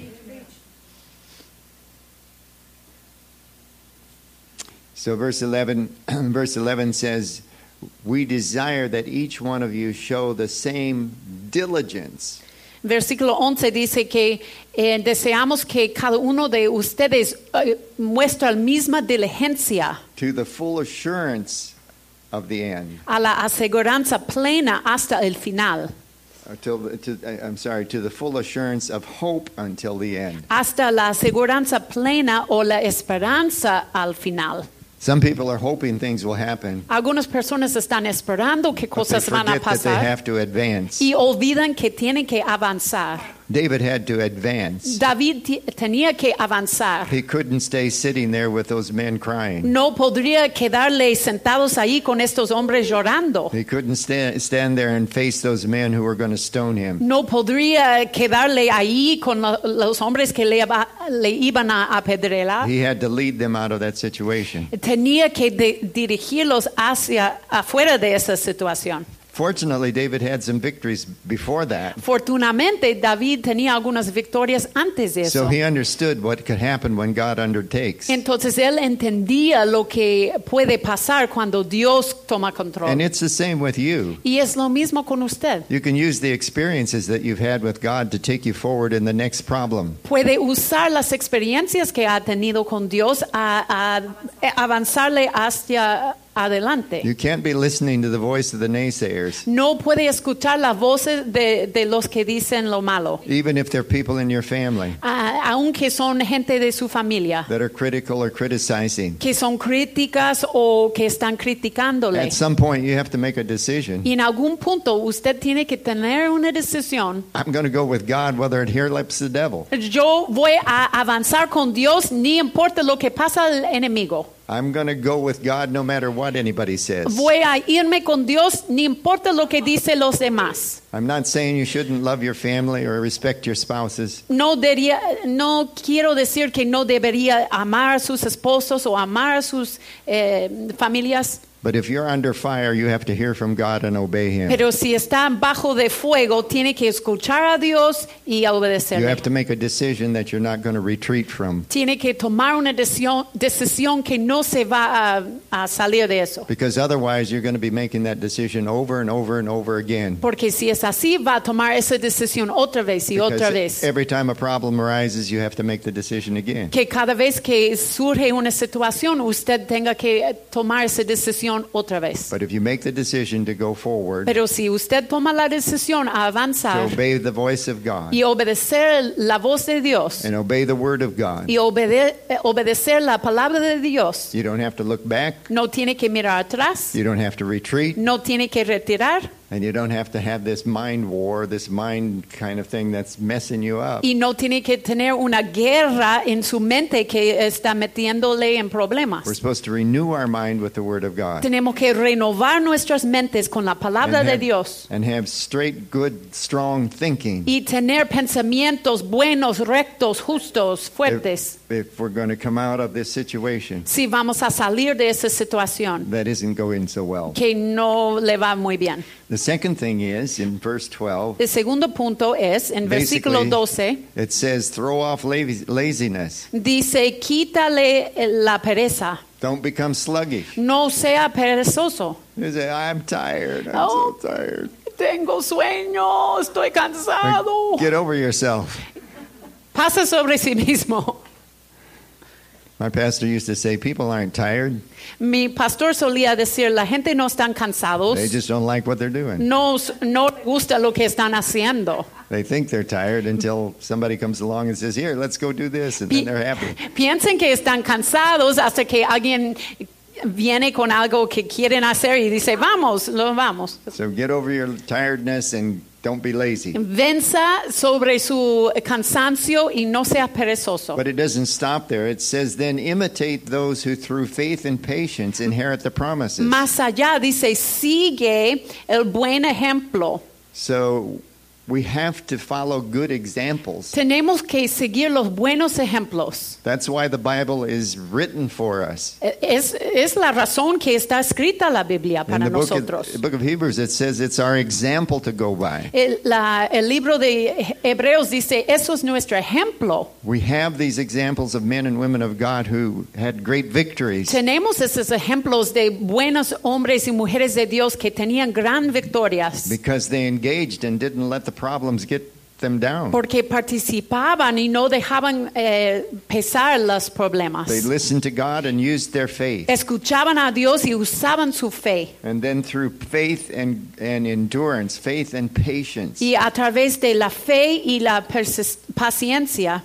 So verse eleven, verse eleven says, "We desire that each one of you show the same diligence." Versículo once dice que eh, deseamos que cada uno de ustedes eh, muestre la misma diligencia To the full assurance of the end. a la aseguranza plena hasta el final, Until the, to, I- I'm sorry, to the full assurance of hope until the end. hasta la aseguranza plena o la esperanza al final. Some people are hoping things will happen, Algunas personas están esperando que but they cosas van a forget that they pasar have to advance. y olvidan que tienen que avanzar. David had to advance. David ti- tenía que avanzar. He couldn't stay sitting there with those men crying. No podría quedarle sentados ahí con estos hombres llorando. He couldn't stand, stand there and face those men who were going to stone him. No podría quedarle ahí con lo- los hombres que le, iba- le iban a apedrear. He had to lead them out of that situation. Tenía que de- dirigirlos hacia afuera de esa situación. Fortunately, David had some victories before that. Fortunadamente, David tenía algunas victorias antes de So eso. he understood what could happen when God undertakes. Entonces él entendía lo que puede pasar cuando Dios toma And control. it's the same with you. Y es lo mismo con usted. You can use the experiences that you've had with God to take you forward in the next problem. Puede usar las experiencias que ha tenido con Dios a, a avanzarle hacia adelante. You can't be listening to the voice of the naysayers, No puede escuchar las voces de, de los que dicen lo malo, even if they're people in your family a- aunque son gente de su familia, that are critical or criticizing. que son críticas o que están criticándole. At some point, you have to make a decision. Y en algún punto usted tiene que tener una decisión. I'm going to go with God whether it here lips the devil. Yo voy a avanzar con Dios, ni importa lo que pasa al enemigo. I'm going to go with God no matter what anybody says. Voy a irme con Dios, ni importa lo que dicen los demás. I'm not saying you shouldn't love your family or respect your spouses, No, debería, no quiero decir que no debería amar a sus esposos o amar a sus eh, familias, but if you're under fire, you have to hear from God and obey Him. pero si está bajo de fuego, tiene que escuchar a Dios y You obedecerle. have to make a decision that you're not going to retreat from, Tiene que tomar una decisión, decisión que no se va a, a salir de eso. because otherwise you're going to be making that decision over and over and over again. Porque si es así, va a tomar esa decisión otra vez y otra Because vez. every time a problem arises, you have to make the decision again. Que cada vez que surge una situación, usted tenga que tomar esa decisión decisión otra vez. But if you make the decision to go forward, Pero si usted toma la decisión a to avanzar obey the voice of God y obedecer la voz de Dios and obey the word of God, y obede- eh, obedecer la palabra de Dios, you don't have to look back, no tiene que mirar atrás, you don't have to retreat, no tiene que retirar and you don't have to have this mind war, this mind kind of thing that's messing you up. y no tiene que tener una guerra en su mente que está metiéndole en problemas. We're supposed to renew our mind with the word of God Tenemos que renovar nuestras mentes con la palabra and de have, Dios and have straight, good, strong thinking y tener pensamientos buenos, rectos, justos, fuertes. if, if we're going to come out of this situation Si vamos a salir de esa situación that isn't going so well. que no le va muy bien. The second thing is, in verse twelve, El segundo punto es, en versículo basically, doce, it says, throw off lazy- laziness. dice, quítale la pereza, Don't become sluggish. no sea perezoso. You say, I'm tired. I'm Oh. so tired. Tengo sueño, estoy cansado. Get over yourself. Pasa sobre sí mismo. My pastor used to say, people aren't tired. Mi pastor solía decir, la gente no están cansados, They just don't like what they're doing. no, no le gusta lo que están haciendo. They think they're tired until somebody comes along and says, here, let's go do this. And then Pi- they're happy. Piensen que están cansados hasta que alguien viene con algo que quieren hacer y dice, vamos, lo vamos. So get over your tiredness and don't be lazy. Venza sobre su cansancio y no sea perezoso. But it doesn't stop there. It says, then imitate those who through faith and patience inherit the promises. Más allá dice, sigue el buen ejemplo. So we have to follow good examples. Tenemos que seguir los buenos ejemplos. That's why the Bible is written for us. Es, es la razón que está escrita la Biblia In para the book nosotros. of, the book of Hebrews, it says it's our example to go by. El, la- el libro de Hebreos dice, eso es nuestro ejemplo. We have these examples of men and women of God who had great victories Tenemos esos ejemplos de buenos hombres y mujeres de Dios que tenían gran victorias because they engaged and didn't let the problems get them down. porque participaban y no dejaban eh, pesar los problemas. They listened to God and used their faith. Escuchaban a Dios y usaban su fe. And then through faith and, and endurance, faith and patience, Y a través de la fe y la persis- paciencia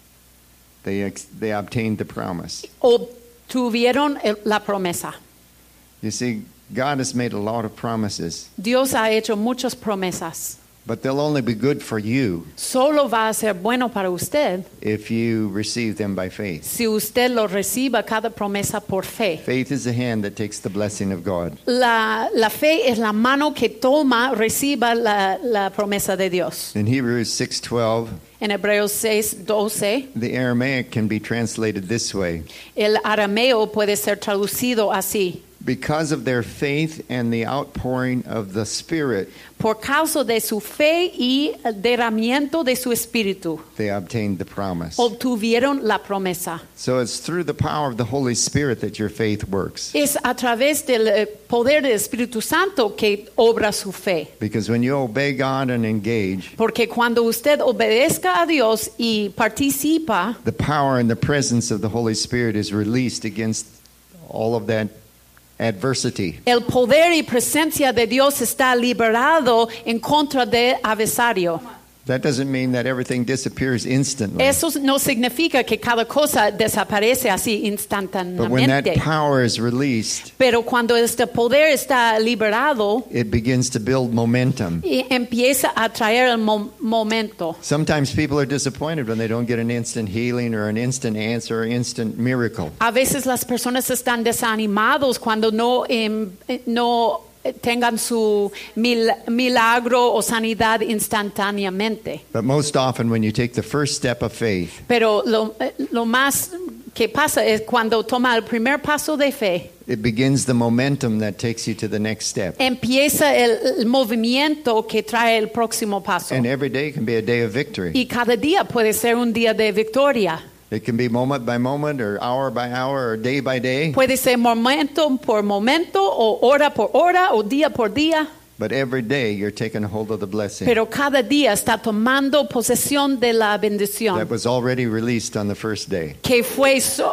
they, ex- they obtained the promise. obtuvieron el- la promesa. You see, God has made a lot of promises, Dios ha hecho muchas promesas. but they'll only be good for you Solo va a ser bueno para usted if you receive them by faith. si usted lo reciba cada promesa por fe. Faith is the hand that takes the blessing of God. La, la fe es la mano que toma, reciba la, la promesa de Dios. In Hebrews six twelve, En Hebreos seis doce, the Aramaic can be translated this way. el arameo puede ser traducido así. Because of their faith and the outpouring of the Spirit, Por causa de su fe y el derramamiento de su espíritu, they obtained the promise. obtuvieron la promesa. So it's through the power of the Holy Spirit that your faith works. Es a través del eh, poder del Espíritu Santo que obra su fe. Because when you obey God and engage, Porque cuando usted obedezca a Dios y participa, the power and the presence of the Holy Spirit is released against all of that adversity. el poder y presencia de Dios está liberado en contra del adversario. That doesn't mean that everything disappears instantly. Eso no significa que cada cosa desaparece así But when that instantáneamente. power is released, Pero cuando este poder está liberado, it begins to build momentum. y empieza a traer el mo- momento. Sometimes people are disappointed when they don't get an instant healing or an instant answer or instant miracle. A veces las personas están desanimados cuando no, em, eh, no tengan su mil- milagro o sanidad instantáneamente. But most often, when you take the first step of faith, Pero lo, eh, lo más que pasa es cuando toma el primer paso de fe, it begins the momentum that takes you to the next step. empieza el, el movimiento que trae el próximo paso. And every day can be a day of victory. Y cada día puede ser un día de victoria. It can be moment by moment or hour by hour or day by day. Puede ser momento por momento o hora por hora o día por día. But every day you're taking hold of the blessing Pero cada día está tomando posesión de la bendición that was already released on the first day. que fue so-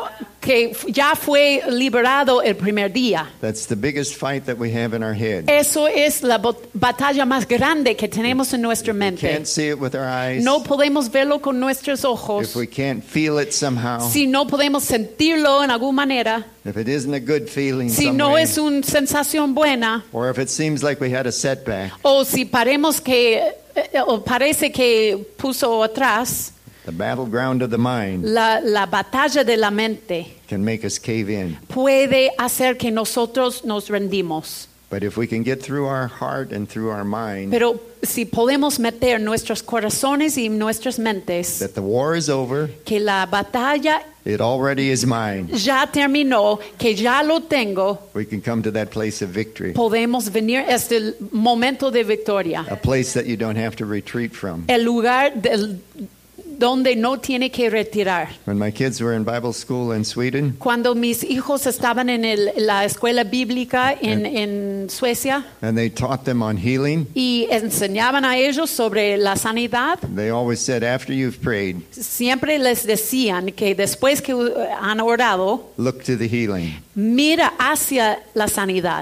que f- ya fue liberado el primer día. That's the biggest fight that we have in our head. Eso es la bot- batalla más grande que tenemos en nuestra We mente. can't see it with our eyes. No podemos verlo con nuestros ojos. If we can't feel it somehow. Si no podemos sentirlo en alguna manera. If it isn't a good feeling Si some no way, es una sensación buena. or if it seems like we had a setback, O si paremos que, eh, o parece que puso atrás, the battleground of the mind la, la batalla de la mente can make us cave in. puede hacer que nosotros nos rendimos. But if we can get through our heart and through our mind Pero si podemos meter nuestros corazones y nuestras mentes that the war is over, que la batalla it already is mine, ya terminó, que ya lo tengo, we can come to that place of victory, podemos venir a este momento de victoria. a place that you don't have to retreat from. El lugar del- donde no tiene que retirar. When my kids were in Bible school in Sweden, Cuando mis hijos estaban en el- la escuela bíblica en, en Suecia and they taught them on healing, y enseñaban a ellos sobre la sanidad, they always said, after you've prayed, siempre les decían que después que uh, han orado, look to the healing. mira hacia la sanidad.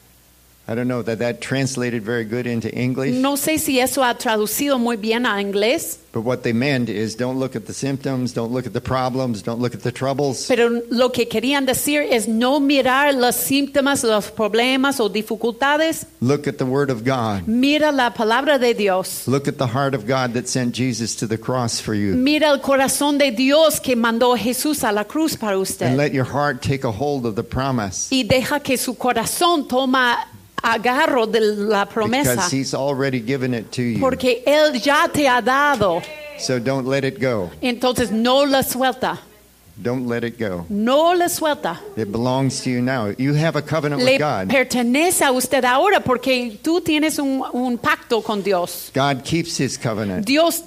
I don't know that that translated very good into English, No sé si eso ha traducido muy bien a inglés, but what they meant is don't look at the symptoms, don't look at the problems, don't look at the troubles. pero lo que querían decir es no mirar los síntomas, los problemas o dificultades. Look at the Word of God. Mira la palabra de Dios. Look at the heart of God that sent Jesus to the cross for you. Mira el corazón de Dios que mandó a Jesús a la cruz para And usted. let your heart take a hold of the promise, Y deja que su corazón toma agarro de la promesa. because He's already given it to you. Porque Él ya te ha dado. So don't let it go. Entonces no la suelta. Don't let it go. No la suelta. It belongs to you now. You have a covenant Le with God. pertenece a usted ahora porque tú tienes un, un pacto con Dios. God keeps His covenant, Dios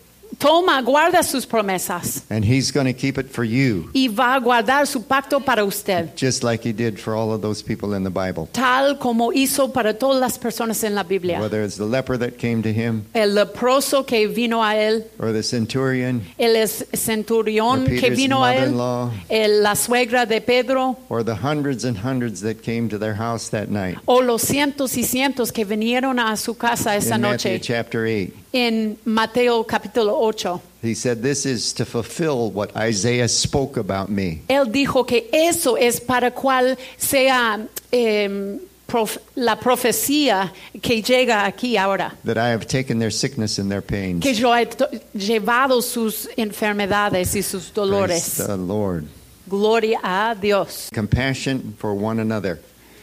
toma, guarda sus promesas and He's going to keep it for you, y va a guardar su pacto para usted, just like He did for all of those people in the Bible. tal como hizo para todas las personas en la Biblia. Whether it's the leper that came to Him, El leproso que vino a él, or the centurion, el es- centurión or que Peter's vino a él, mother-in-law, el- la suegra de Pedro, or the hundreds and hundreds that came to their house that night. o los cientos y cientos que vinieron a su casa esa In Matthew noche. chapter eight, En Mateo capítulo ocho, He said, "This is to fulfill what Isaiah spoke about me." él dijo que eso es para cual sea em, prof- la profecía que llega aquí ahora. That I have taken their sickness and their pains. Que yo he to- llevado sus enfermedades y sus Praise dolores. the Lord. Gloria a Dios. Compassion for one another.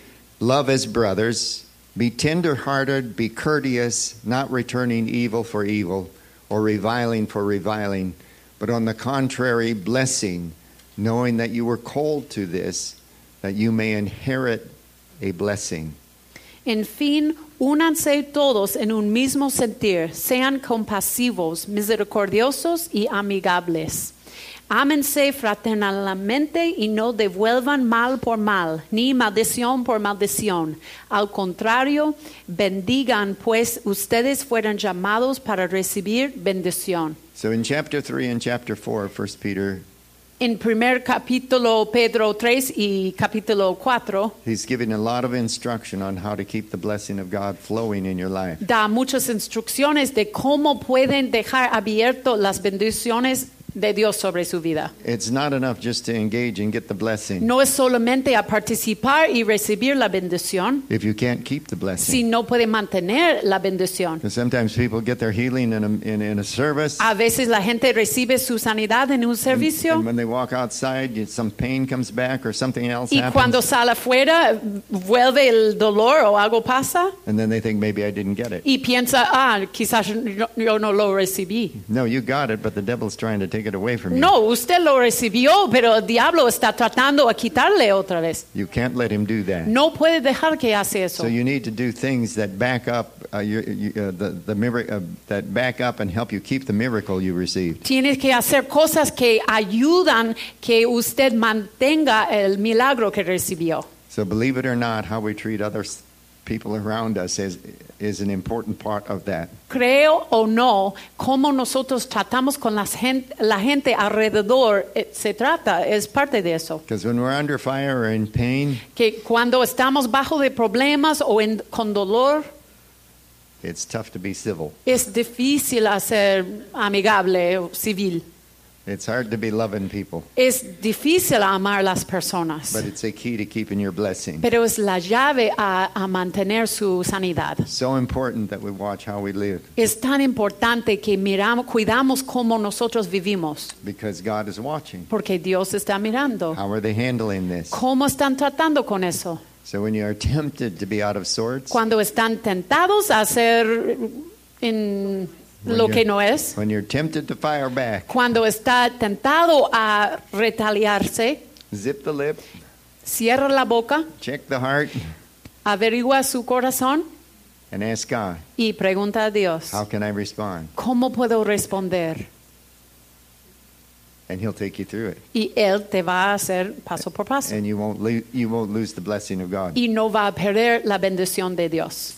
Love as brothers. Be tender-hearted, be courteous, not returning evil for evil or reviling for reviling, but on the contrary, blessing, knowing that you were called to this, that you may inherit a blessing. En fin, únanse todos en un mismo sentir, sean compasivos, misericordiosos y amigables. Ámense fraternalmente y no devuelvan mal por mal, ni maldición por maldición. Al contrario, bendigan, pues ustedes fueron llamados para recibir bendición. So in chapter three and chapter four of First Peter, En primer capítulo Pedro tres y capítulo cuatro, he's giving a lot of instruction on how to keep the blessing of God flowing in your life. da muchas instrucciones de cómo pueden dejar abierto las bendiciones de Dios sobre su vida. It's not enough just to engage and get the blessing No es solamente a participar y recibir la bendición, if you can't keep the blessing. si no puede mantener la bendición. Because sometimes people get their healing in a, in, in a service, A veces la gente recibe su sanidad en un and servicio when they walk outside, you- some pain comes back or something else y cuando happens, sale afuera vuelve el dolor o algo pasa and then they think maybe I didn't get it. y piensa, ah, quizás yo, yo no lo recibí. No, you got it, but the devil's trying to take it away from you. No, usted lo recibió, pero el diablo está tratando a quitarle otra vez. You can't let him do that. No puede dejar que hace eso. So you need to do things that back up uh, your, you, uh, the the mir- uh, that back up and help you keep the miracle you received. Tienes que hacer cosas que ayudan que usted mantenga el milagro que recibió. So believe it or not, how we treat others people around us is, is an important part of that. Creo o no, cómo nosotros tratamos con las gente, la gente alrededor, eh, se trata, es parte de eso. Because when we're under fire or in pain, Que cuando estamos bajo de problemas o en, con dolor, it's tough to be civil. es difícil ser amigable o civil. It's hard to be loving people, Es difícil amar a las personas. but it's a key to keeping your blessing. Pero es la llave a, a mantener su sanidad. So important that we watch how we live, Es tan importante que miramos, cuidamos cómo nosotros vivimos, because God is watching. porque Dios está mirando. How are they handling this? ¿Cómo están tratando con eso? So when you are tempted to be out of sorts, Cuando están tentados a hacer en When lo you're- que no es, when you're tempted to fire back, cuando está tentado a retaliarse, zip the lip, cierra la boca, check the heart, averigua su corazón and ask God, y pregunta a Dios, how can I respond? ¿cómo puedo responder? And He'll take you through it. Y Él te va a hacer paso por paso. And you won't, lo- you won't lose the blessing of God. Y no va a perder la bendición de Dios.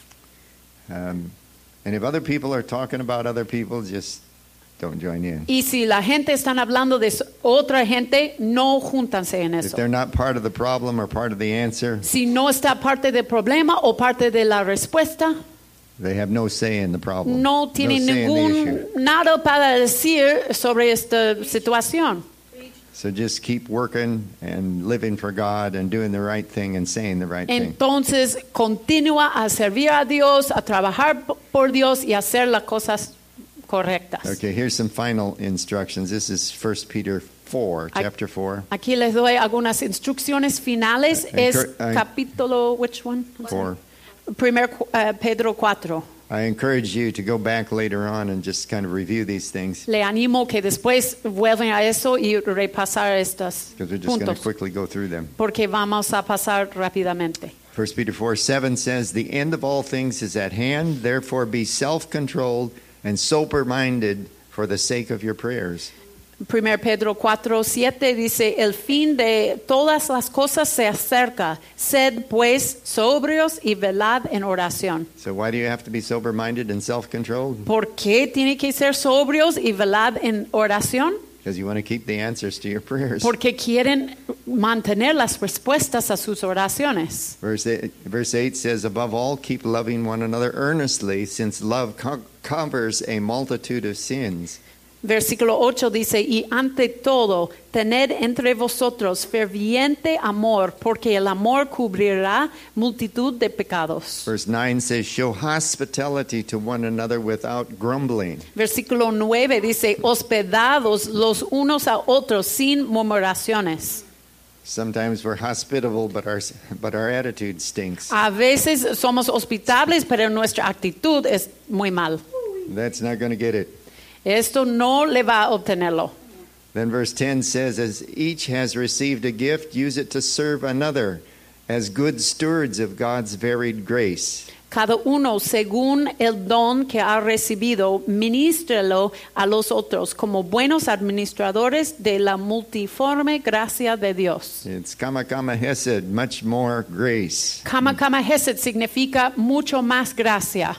Um, and if other people are talking about other people, just don't join in. Y si la gente está hablando de otra gente, no júntanse en If eso. they're not part of the problem or part of the answer, Si no está parte del problema o parte de la respuesta, they have no say in the problem. no tienen say in the ningún issue. nada para decir sobre esta situación. So just keep working and living for God and doing the right thing and saying the right thing. Entonces continúa a servir a Dios, a trabajar por Dios y a hacer las cosas correctas. Okay, here's some final instructions. This is First Peter four, I- chapter four. Aquí les doy algunas instrucciones finales. I- Es I- capítulo, which one? Four. Primer uh, Pedro cuatro. I encourage you to go back later on and just kind of review these things, Le animo que después vuelvan a eso y repasar estos because we're just going to puntos, quickly go through them. porque vamos a pasar rápidamente. First Peter four seven says, "The end of all things is at hand. Therefore, be self-controlled and sober-minded for the sake of your prayers." Primer Pedro cuatro siete dice, el fin de todas las cosas se acerca. Sed pues sobrios y velad en oración. So, why do you have to be sober-minded and self-controlled? ¿Por qué tiene que ser sobrios y velad en oración? Because you want to keep the answers to your prayers. Porque quieren mantener las respuestas a sus oraciones. Verse eight, verse eight says, "Above all, keep loving one another earnestly, since love co- covers a multitude of sins." Versículo ocho dice, y ante todo, tened entre vosotros ferviente amor, porque el amor cubrirá multitud de pecados. Verse nine says, "Show hospitality to one another without grumbling." Versículo nueve dice, hospedados los unos a otros sin murmuraciones. Sometimes we're hospitable, but our but our attitude stinks. A veces somos hospitables, pero nuestra actitud es muy mal. That's not going to get it. Esto no le va a obtenerlo. Then verse ten says, "As each has received a gift, use it to serve another as good stewards of God's varied grace." Cada uno según el don que ha recibido, ministrelo a los otros como buenos administradores de la multiforme gracia de Dios. It's kama kama hesed, much more grace. Kama kama hesed significa mucho más gracia.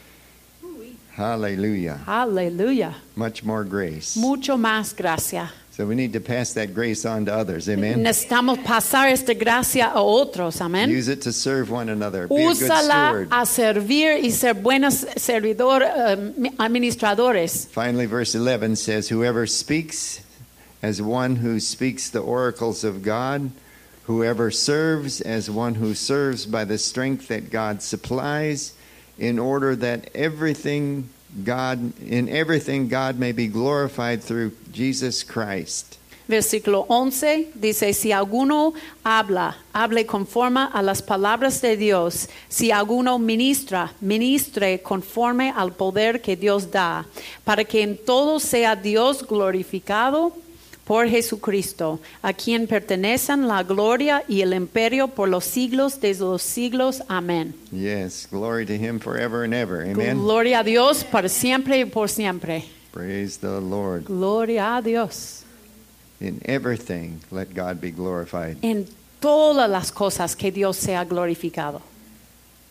Hallelujah. Aleluya. Much more grace. Mucho más gracia. So we need to pass that grace on to others. Amen. Necesitamos pasar esta gracia a otros. Amén. Use it to serve one another. Be a good Úsala steward. a servir y ser buenos servidor, eh, administradores. Finally, verse eleven says, "Whoever speaks as one who speaks the oracles of God, whoever serves as one who serves by the strength that God supplies, in order that everything God in everything God may be glorified through Jesus Christ." Versículo once dice, si alguno habla, hable conforme a las palabras de Dios. Si alguno ministra, ministre conforme al poder que Dios da, para que en todo sea Dios glorificado por Jesucristo, a quien pertenecen la gloria y el imperio por los siglos de los siglos. Amén. Yes, glory to him forever and ever. Amen. Gloria a Dios para siempre y por siempre. Praise the Lord. Gloria a Dios. In everything, let God be glorified. En todas las cosas que Dios sea glorificado.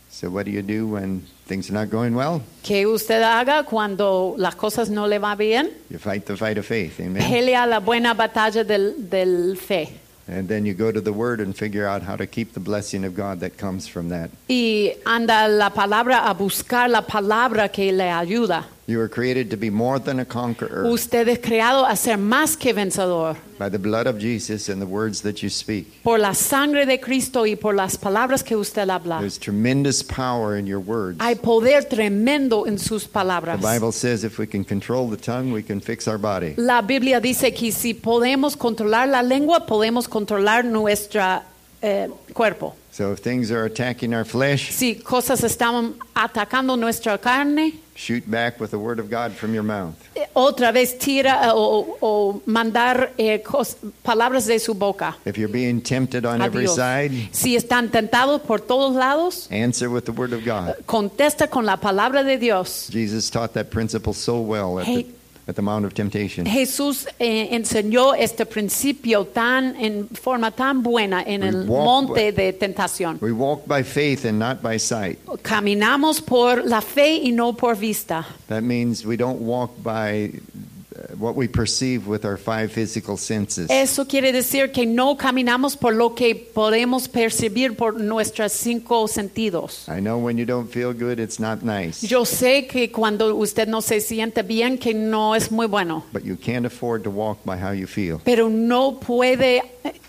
So what do you do when things are not going well? ¿Qué usted haga cuando las cosas no le va bien? You fight the fight of faith. Amen. Pelea la buena batalla del, del fe. And then you go to the Word and figure out how to keep the blessing of God that comes from that. Y anda la palabra a buscar la palabra que le ayuda. You were created to be more than a conqueror Usted es creado a ser más que vencedor by the blood of Jesus and the words that you speak. por la sangre de Cristo y por las palabras que usted habla. There's tremendous power in your words. Hay poder tremendo en sus The palabras. Bible says if we can control the tongue, we can fix our body. La Biblia dice que si podemos controlar la lengua, podemos controlar nuestro eh, cuerpo. So if things are attacking our flesh, Si cosas están atacando nuestra carne, shoot back with the Word of God from your mouth. eh, otra vez tira eh, o, o mandar eh, cos- palabras de su boca. If you're being tempted on a every Dios. side, Si están tentados por todos lados, answer with the Word of God. contesta con la palabra de Dios. Jesus taught that principle so well at, Hey. the, at the Mount of Temptation. Jesús eh, enseñó este principio tan en forma tan buena en We el walk monte de tentación. We walk by faith and not by sight. Caminamos por la fe y no por vista. That means we don't walk by uh, what we perceive with our five physical senses. Eso quiere decir que no caminamos por lo que podemos percibir por nuestros cinco sentidos. I know when you don't feel good, it's not nice. Yo sé que cuando usted no se siente bien, que no es muy bueno, But you can't afford to walk by how you feel. pero no puede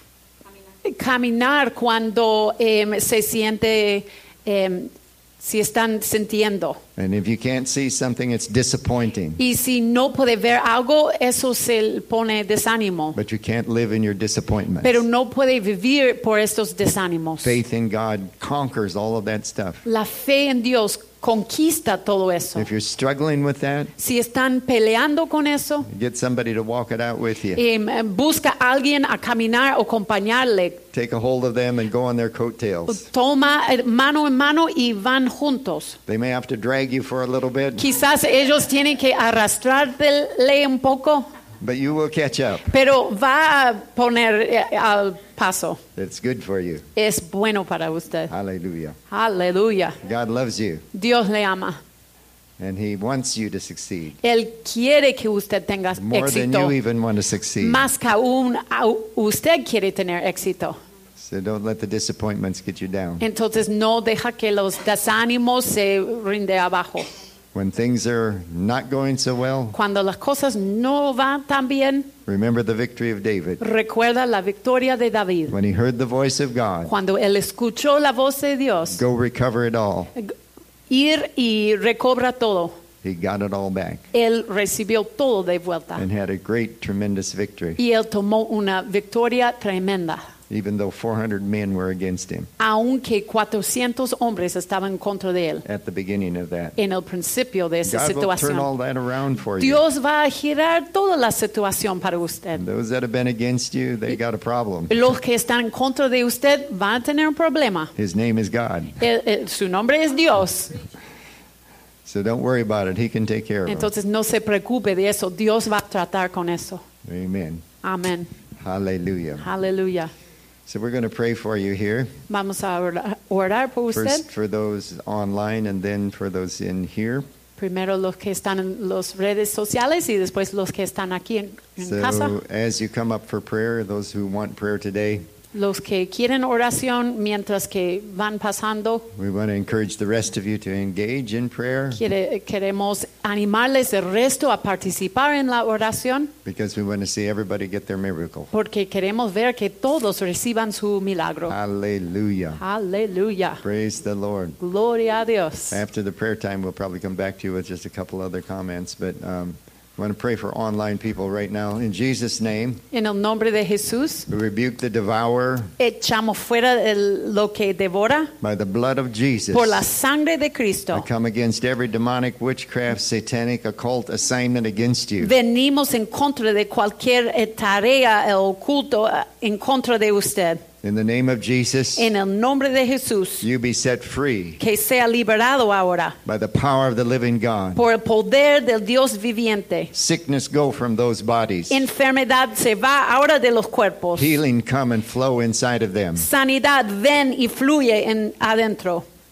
eh, caminar cuando eh, se siente, eh, si están sintiendo. And if you can't see something, it's disappointing. Y si no puede ver algo, eso se pone desánimo. But you can't live in your disappointment. Pero no puede vivir por estos desánimos. Faith in God conquers all of that stuff. La fe en Dios conquista todo eso. If you're struggling with that, Si están peleando con eso, get somebody to walk it out with you. eh, busca a alguien a caminar o acompañarle. Take a hold of them and go on their coattails. Toma eh, mano en mano y van juntos. They may have to drag you for a little bit, Quizás ellos tienen que arrastrarle un poco, but you will catch up. pero va a poner eh, al paso. It's good for you. Es bueno para usted. Hallelujah. Aleluya. God loves you, Dios le ama. and He wants you to succeed. Él quiere que usted tenga More than éxito. you even want to succeed. Más que aún a- usted quiere tener éxito. So don't let the disappointments get you down. Entonces no deja que los desánimos se rinde abajo. When things are not going so well, Cuando las cosas no van tan bien, remember the victory of David. recuerda la victoria de David. When he heard the voice of God, Cuando él escuchó la voz de Dios, go recover it all. ir y recobra todo. He got it all back Él recibió todo de vuelta. and had a great, tremendous victory, Y él tomó una victoria tremenda. even though four hundred men were against him Aunque cuatrocientos hombres estaban en contra de él at the beginning of that. en el principio de esa God will turn all situación. that around for you. Dios va a girar toda la situación para usted. And those that have been against you, they got a problem. Los que están en contra de usted van a tener un problema. His name is God. El- el- su nombre es Dios. So don't worry about it. He can take care of it. Entonces no se preocupe de eso. Dios va a tratar con eso. Amen. Amén. Hallelujah. Aleluya. So we're going to pray for you here. Vamos a orar, orar por usted. First for those online and then for those in here. Primero los que están en las redes sociales y después los que están aquí en, en casa. So as you come up for prayer, those who want prayer today, Los que quieren oración mientras que van pasando. we want to encourage the rest of you to engage in prayer Quiere- queremos animarles el resto a participar en la oración because we want to see everybody get their miracle. porque queremos ver que todos reciban su milagro. Hallelujah. Aleluya. Praise the Lord. Gloria a Dios. After the prayer time, we'll probably come back to you with just a couple other comments, but um, I want to pray for online people right now. In Jesus' name, En el nombre de Jesús, we rebuke the devourer echamos fuera el- lo que devora by the blood of Jesus. por la sangre de I Cristo. come against every demonic, witchcraft, satanic, occult assignment against you. Venimos en contra de cualquier eh, tarea eh, oculto eh, en contra de usted. In the name of Jesus, En el nombre de Jesús, you be set free que sea liberado ahora by the power of the living God. por el poder del Dios viviente. Sickness go from those bodies. Enfermedad se va ahora de los cuerpos. Healing come and flow inside of them. Sanidad ven y fluye en adentro.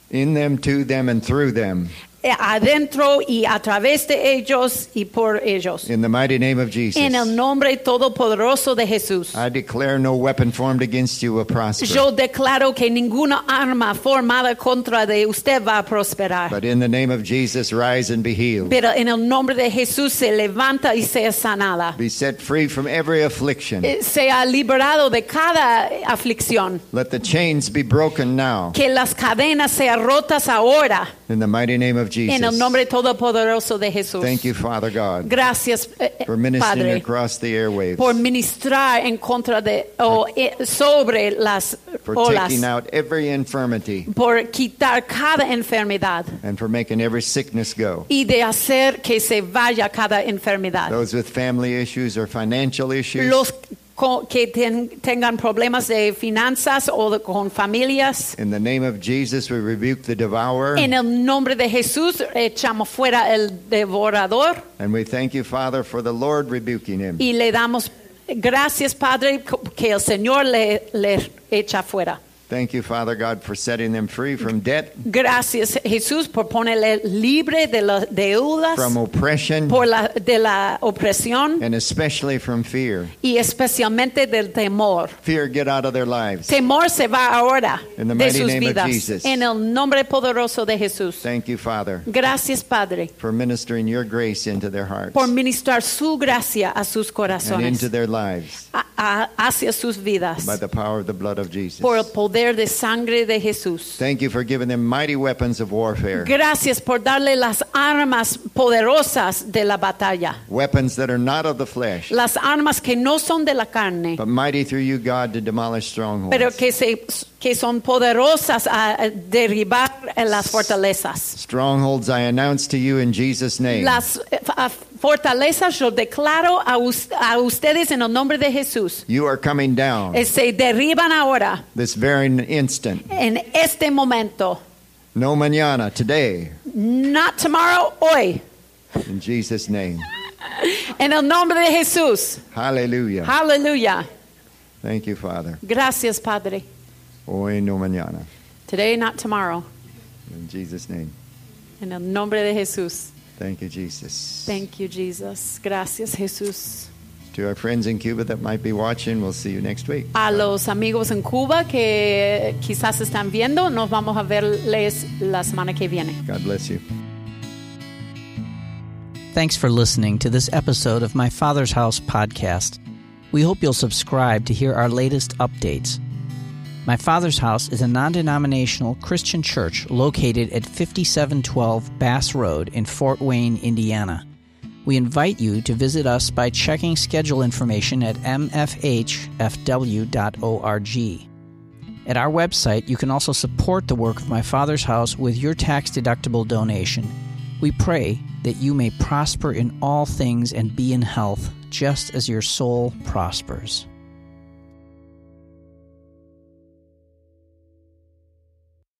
in them, to them, and through them. Adentro y a través de ellos y por ellos. In the mighty name of Jesus. En el nombre todopoderoso de Jesús. I declare no weapon formed against you will prosper. Yo declaro que ninguna arma formada contra de usted va a prosperar. But in the name of Jesus, rise and be healed. Pero en el nombre de Jesús se levanta y sea sanada. Be set free from every affliction. Sea liberado de cada aflicción. Let the chains be broken now. Que las cadenas sean rotas ahora. In the mighty name of Jesus. En el nombre todopoderoso de Jesús. Thank you, Father God. Gracias, eh, for ministering Padre, across the airwaves. por ministrar en contra de o eh, sobre las for olas. taking out every infirmity. Por quitar cada enfermedad. And for making every sickness go. Y de hacer que se vaya cada enfermedad. Those with family issues or financial issues. Los que ten, tengan problemas de finanzas o de, con familias. In the name of Jesus, we rebuke the devourer. En el nombre de Jesús echamos fuera el devorador. And we thank you, Father, for the Lord rebuking him. Y le damos gracias, Padre, que el Señor le, le echa fuera. Thank you, Father God, for setting them free from debt. Gracias, Jesús, por ponerle libre de las deudas. From oppression. Por la, de la opresión. And especially from fear. Y especialmente del temor. Fear, get out of their lives. Temor se va ahora In the de mighty sus name vidas. of Jesus. En el nombre poderoso de Jesús. Thank you, Father. Gracias, Padre. For ministering your grace into their hearts. Por ministrar su gracia a sus corazones. And into their lives. A, a, hacia sus vidas. By the power of the blood of Jesus. Por el poder de sangre de Jesús. Thank you for giving them mighty weapons of warfare. Gracias por darle las armas poderosas de la batalla. Weapons that are not of the flesh. Las armas que no son de la carne. But mighty through you, God, to demolish strongholds. Pero que se que son poderosas a derribar las fortalezas. Strongholds I announce to you in Jesus' name. Las a, fortalezas yo declaro a, us, a ustedes en el nombre de Jesús. You are coming down. Se derriban ahora. This very instant. En este momento. No mañana, today. Not tomorrow, hoy. In Jesus' name. En el nombre de Jesús. Hallelujah. Hallelujah. Thank you, Father. Gracias, Padre. Hoy, no mañana. Today, not tomorrow. In Jesus' name. En el nombre de Jesús. Thank you, Jesus. Thank you, Jesus. Gracias, Jesús. To our friends in Cuba that might be watching, we'll see you next week. A los amigos en Cuba que quizás están viendo, nos vamos a verles la semana que viene. God bless you. Thanks for listening to this episode of My Father's House podcast. We hope you'll subscribe to hear our latest updates. My Father's House is a non-denominational Christian church located at fifty-seven twelve Bass Road in Fort Wayne, Indiana. We invite you to visit us by checking schedule information at m f h f w dot org. At our website, you can also support the work of My Father's House with your tax-deductible donation. We pray that you may prosper in all things and be in health, just as your soul prospers.